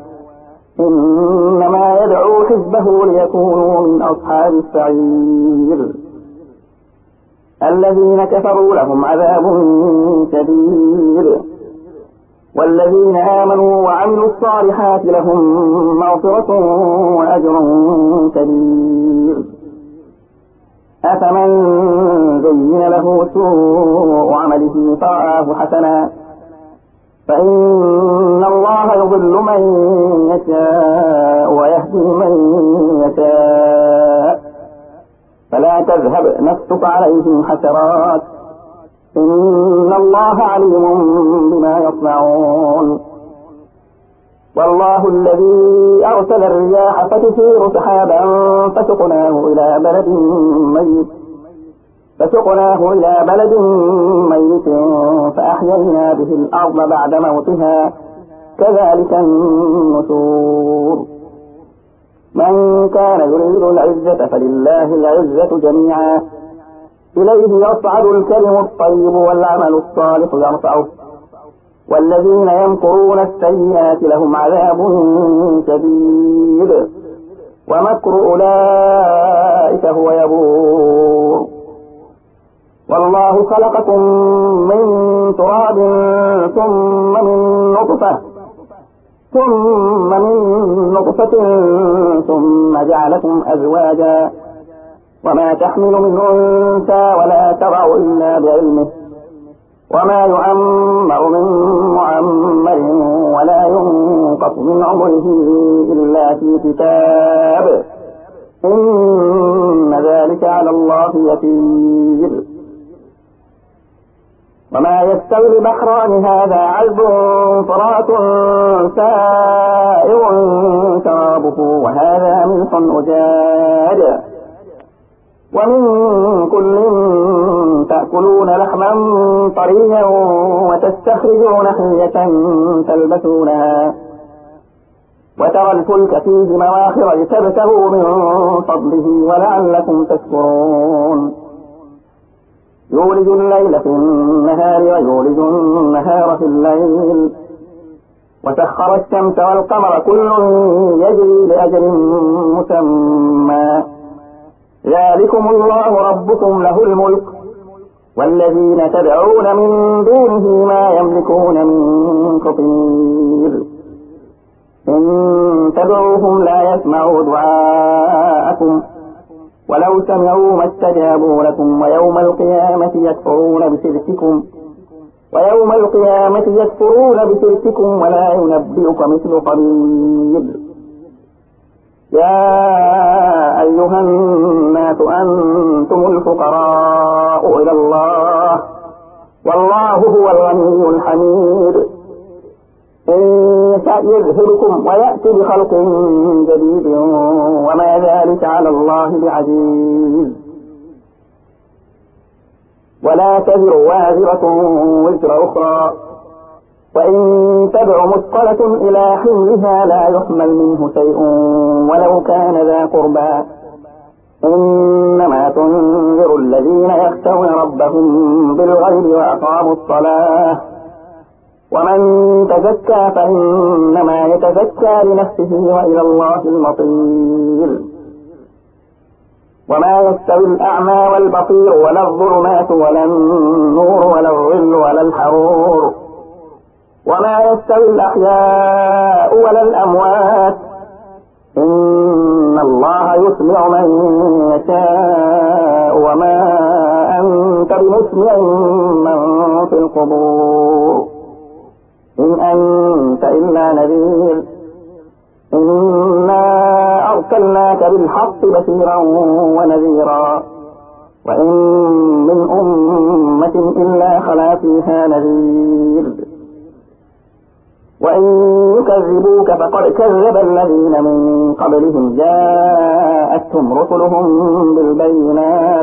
إنما يدعو حزبه ليكونوا من أصحاب السعير. الذين كفروا لهم عذاب شديد والذين آمنوا وعملوا الصالحات لهم مغفرة وأجر كبير. أفمن زين له سوء عمله فرآه حسنا فإن الله يضل من يشاء ويهدي من يشاء فلا تذهب نفسك عليهم حسرات إن الله عليم بما يصنعون. والله الذي أرسل الرياح فتثير سحابا فسقناه إلى بلد ميت فسقناه إلى بلد ميت فأحيينا به الأرض بعد موتها كذلك النشور. من كان يريد العزة فلله العزة جميعا إليه يصعد الكلم الطيب والعمل الصالح يرفعه والذين يمكرون السيئات لهم عذاب شديد ومكر أولئك هو يبور. والله خلقكم من تراب ثم من نطفة ثم من نطفة ثم جعلكم أزواجا وما تحمل من أنثى ولا تضع إلا بعلمه وما يعمر من معمر ولا ينقص من عمره إلا في كتاب إن ذلك على الله يسير. وما يستوي البحران هذا عذب فرات سائغ شرابه وهذا ملح أجاج ومن كل تأكلون لحما طريا وتستخرجون حلية تلبسونها وترى الفلك فيه مواخر لتبتغوا من فضله ولعلكم تشكرون. يولج الليل في النهار ويولج النهار في الليل وسخر الشمس والقمر كل يجري لأجل مسمى ذلكم الله ربكم له الملك والذين تدعون من دونه ما يملكون من قطمير إن تدعوهم لا يسمعوا دعاءكم ولو سمعوا ما استجابوا لكم ويوم القيامة يكفرون بشرككم ويوم القيامة يكفرون بشرككم ولا ينبئك مثل خبير. يا أيها الناس أنتم الفقراء إلى الله والله هو الغني الحميد. إن يشأ يذهبكم ويأتي بخلق جديد وما ذلك على الله بعزيز. ولا تزر وازرة وزر أخرى وإن تدع مثقلة إلى حملها لا يحمل منه شيء ولو كان ذا قربى إنما تنذر الذين يخشون ربهم بالغيب وأقاموا الصلاة ومن تزكى فإنما يتزكى لنفسه وإلى الله المصير. وما يستوي الأعمى والبصير ولا الظلمات ولا النور ولا الظل ولا الحرور وما يستوي الأحياء ولا الأموات إن الله يسمع من يشاء وما أنت بمسمع من في القبور إن أنت إلا نذير إنا أرسلناك بالحق بشيرا ونذيرا وإن من أمة إلا خلا فيها نذير وإن يكذبوك فقد كذب الذين من قبلهم جاءتهم رسلهم بالبينات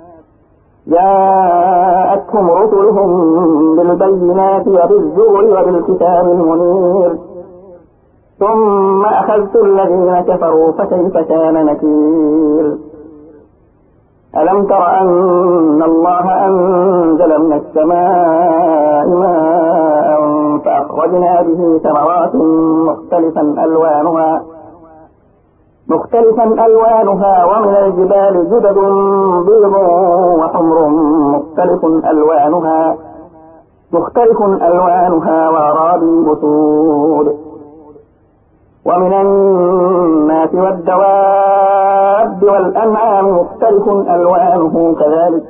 جاءتهم رسلهم بالبينات وبالزبر وبالكتاب المنير ثم أخذت الذين كفروا فكيف كان نكير. ألم تر أن الله أنزل من السماء ماء فأخرجنا به ثمرات مختلفا ألوانها مختلفا ألوانها ومن الجبال جدد بيض وحمر مختلف ألوانها مختلف ألوانها وغرابيب سود ومن الناس والدواب والأنعام مختلف ألوانه كذلك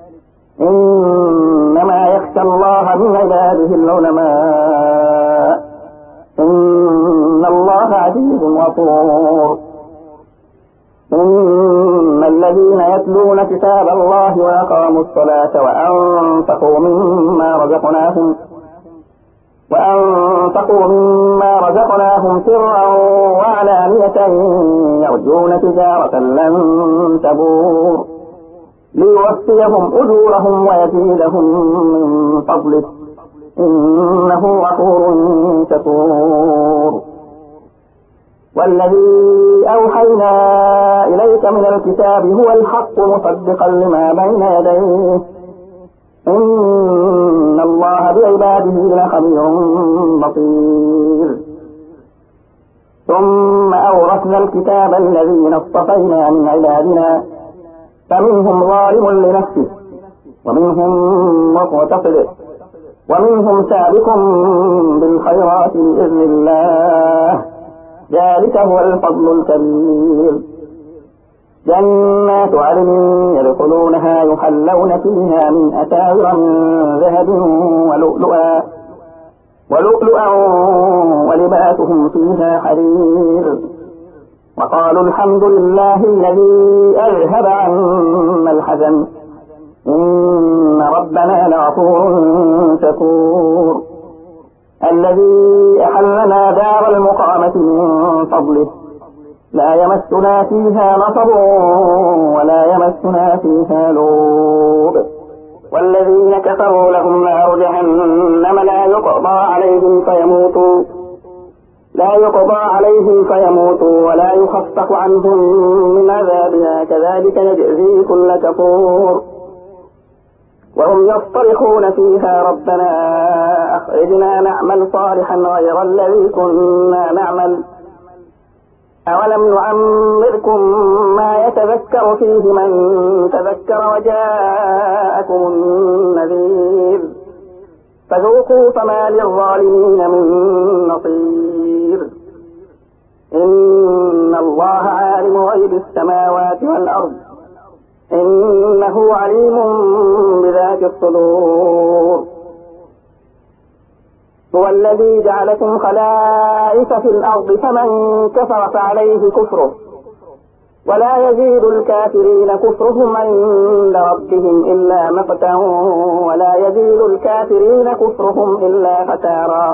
إنما يخشى الله من عباده العلماء إن الله عزيز غفور إن الذين يتلون كتاب الله وأقاموا الصلاة وأنفقوا مما رزقناهم وأنفقوا مما رزقناهم سرا وعلانية يرجون تجارة لن تبور ليوفيهم أجورهم ويزيدهم من فضله إنه غفور شكور والذي أوحينا إليك من الكتاب هو الحق مصدقا لما بين يديه إن الله بعباده لخبير بصير ثم أورثنا الكتاب الذين اصطفينا من عبادنا فمنهم ظالم لنفسه ومنهم مقتصد ومنهم سابق بالخيرات بإذن الله ذلك هو الفضل الكبير جنات عدن يدخلونها يحلون فيها من أساور من ذهب ولؤلؤا ولؤلؤا ولباسهم فيها حرير وقالوا الحمد لله الذي أذهب عنا الحزن إن ربنا لغفور شكور الذي أحلنا دار المقامة من فضله لا يمسنا فيها نصب ولا يمسنا فيها لوب والذين كفروا لهم نار جهنم لا يقضى عليهم فيموتوا لا يقضى عليهم فيموتوا ولا يخفف عنهم من عذابها كذلك نجزي كل كفور وهم يصطرخون فيها ربنا أخرجنا نعمل صالحا غير الذي كنا نعمل أولم نعمركم ما يتذكر فيه من تذكر وجاءكم النذير فذوقوا فما للظالمين من نصير إن الله عالم غيب السماوات والأرض إنه عليم بذات الصدور هو الذي جعلكم خلائف في الأرض فمن كفر فعليه كفره ولا يزيد الكافرين كفرهم عند ربهم إلا مقتا ولا يزيد الكافرين كفرهم إلا خسارا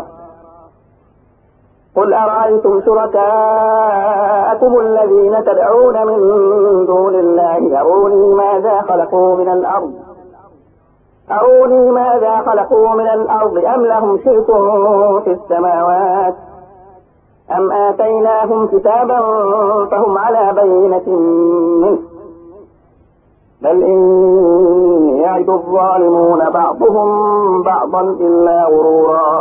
قل أرأيتم شركاءكم الذين تدعون من دون الله أروني ماذا خلقوا من الأرض أروني ماذا خلقوا من الأرض أم لهم شرك في السماوات أم آتيناهم كتابا فهم على بينة منه بل إن يعد الظالمون بعضهم بعضا إلا غرورا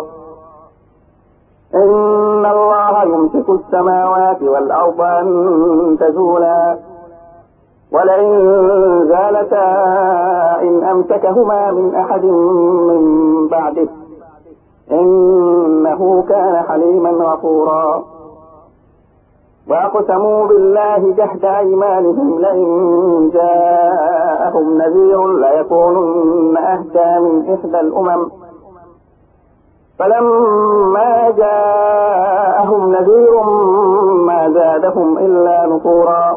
إن الله يمسك السماوات والأرض أن تزولا ولئن زالتا إن أمسكهما من أحد من بعده إنه كان حليما غفورا وأقسموا بالله جهد أيمانهم لئن جاءهم نذير ليكونن أهدى من إحدى الأمم فلما جاءهم نذير ما زادهم إلا نفورا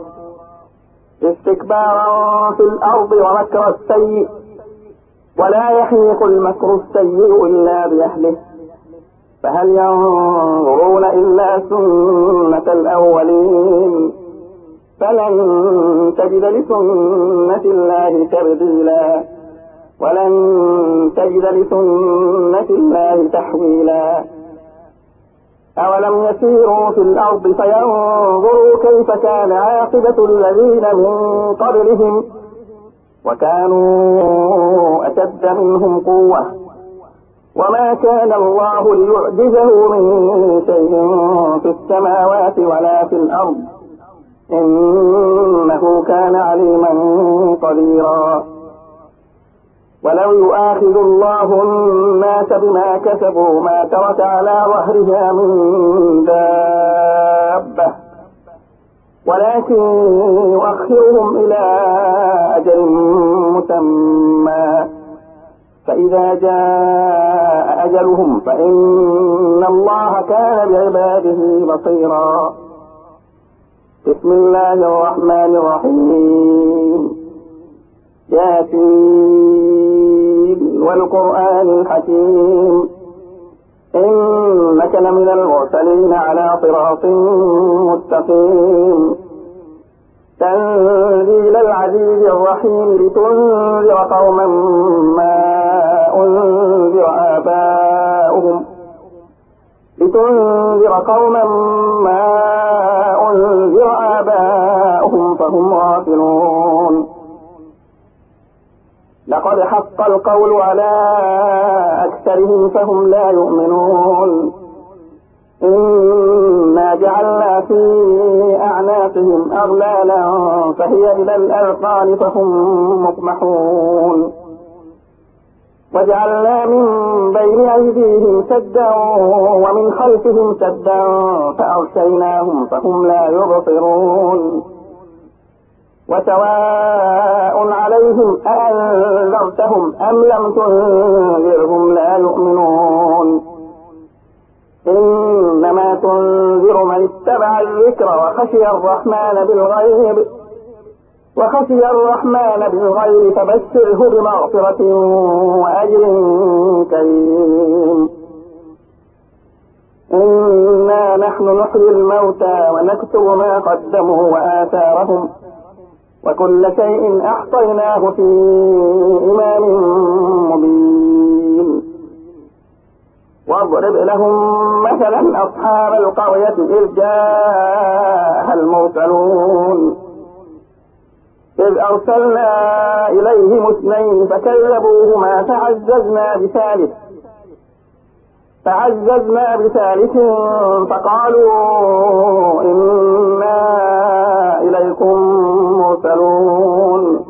استكبارا في الأرض ومكر السيء ولا يحيق المكر السيء إلا بأهله فهل ينظرون إلا سنة الأولين فلن تجد لسنة الله تبديلا ولن تجد لسنة الله تحويلا أولم يسيروا في الأرض فينظروا كيف كان عاقبة الذين من قبلهم وكانوا أشد منهم قوة وما كان الله ليعجزه من شيء في السماوات ولا في الأرض إنه كان عليما قديرا. ولو يؤاخذ الله الناس بما كسبوا ما ترك على ظهرها من دابة ولكن يؤخرهم إلى أجل مسمى فإذا جاء أجلهم فإن الله كان بعباده بصيرا. بسم الله الرحمن الرحيم. ياسين والقرآن الحكيم إنك لمن المرسلين على صراط مستقيم. تنزيل العزيز الرحيم لتنذر قوما ما أنذر آباؤهم لتنذر قوما ما أنذر آباؤهم فهم غافلون. لقد حق القول على أكثرهم فهم لا يؤمنون. إنا جعلنا في أعناقهم أغلالا فهي إلى الأذقان فهم مقمحون. وجعلنا من بين أيديهم سدا ومن خلفهم سدا فأغشيناهم فهم لا يبصرون. وسواء عليهم أأنذرتهم أم لم تنذرهم لا يؤمنون. إنما تنذر من اتبع الذكر وخشي الرحمن بالغيب وخشي الرحمن بالغيب فبشره بمغفرة وأجر كريم. إنا نحن نحيي الموتى ونكتب ما قدموا وآثارهم وكل شيء أحصيناه في إمام مبين. واضرب لهم مثلا أصحاب القرية إذ جاءها المرسلون إذ أرسلنا إليهم اثنين فكذبوهما فعززنا بثالث فعززنا بثالث فقالوا إنا إليكم مرسلون.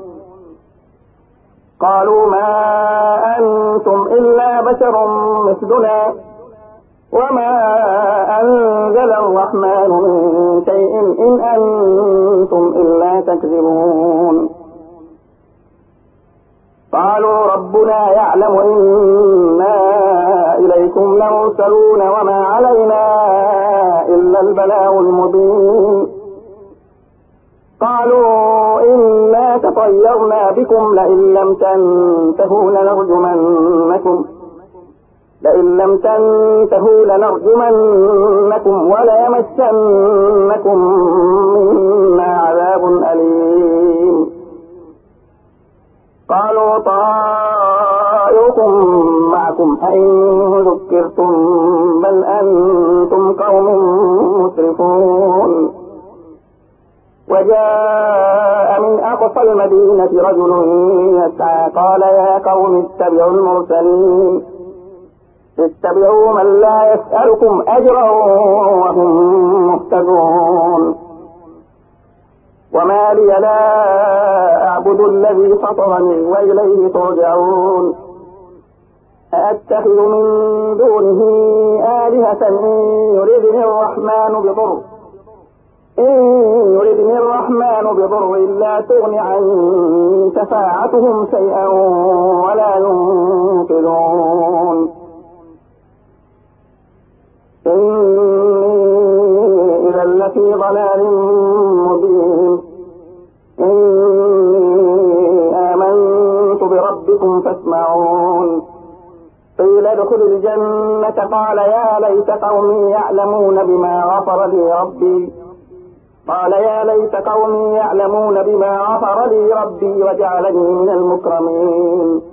قالوا ما أنتم إلا بشر مثلنا وما أنزل الرحمن من شيء إن أنتم إلا تكذبون. قالوا ربنا يعلم إنا إليكم لمرسلون وما علينا إلا البلاغ المبين. قالوا إنا تطيرنا بكم لئن لم تنتهوا لنرجمنكم لئن لم تنتهوا لنرجمنكم وليمسنكم منا عذاب أليم. قالوا طائركم معكم أئن ذكرتم بل أنتم قوم مسرفون. وجاء من أقصى المدينة رجل يسعى قال يا قوم اتبعوا المرسلين اتبعوا من لا يسألكم أجرا وهم مهتدون. وما لي لا أعبد الذي فطرني وإليه ترجعون. أأتخذ من دونه آلهة إن يردني الرحمن بضر إن يردني الرحمن بضر لا تغن عني شفاعتهم شيئا ولا ينقذون. إني إذا لفي ضلال مبين. إني آمنت بربكم فاسمعون. قيل ادخل الجنة قال يا ليت قومي يعلمون بما غفر لي ربي قال يا ليت قومي يعلمون بما غفر لي ربي وجعلني من المكرمين.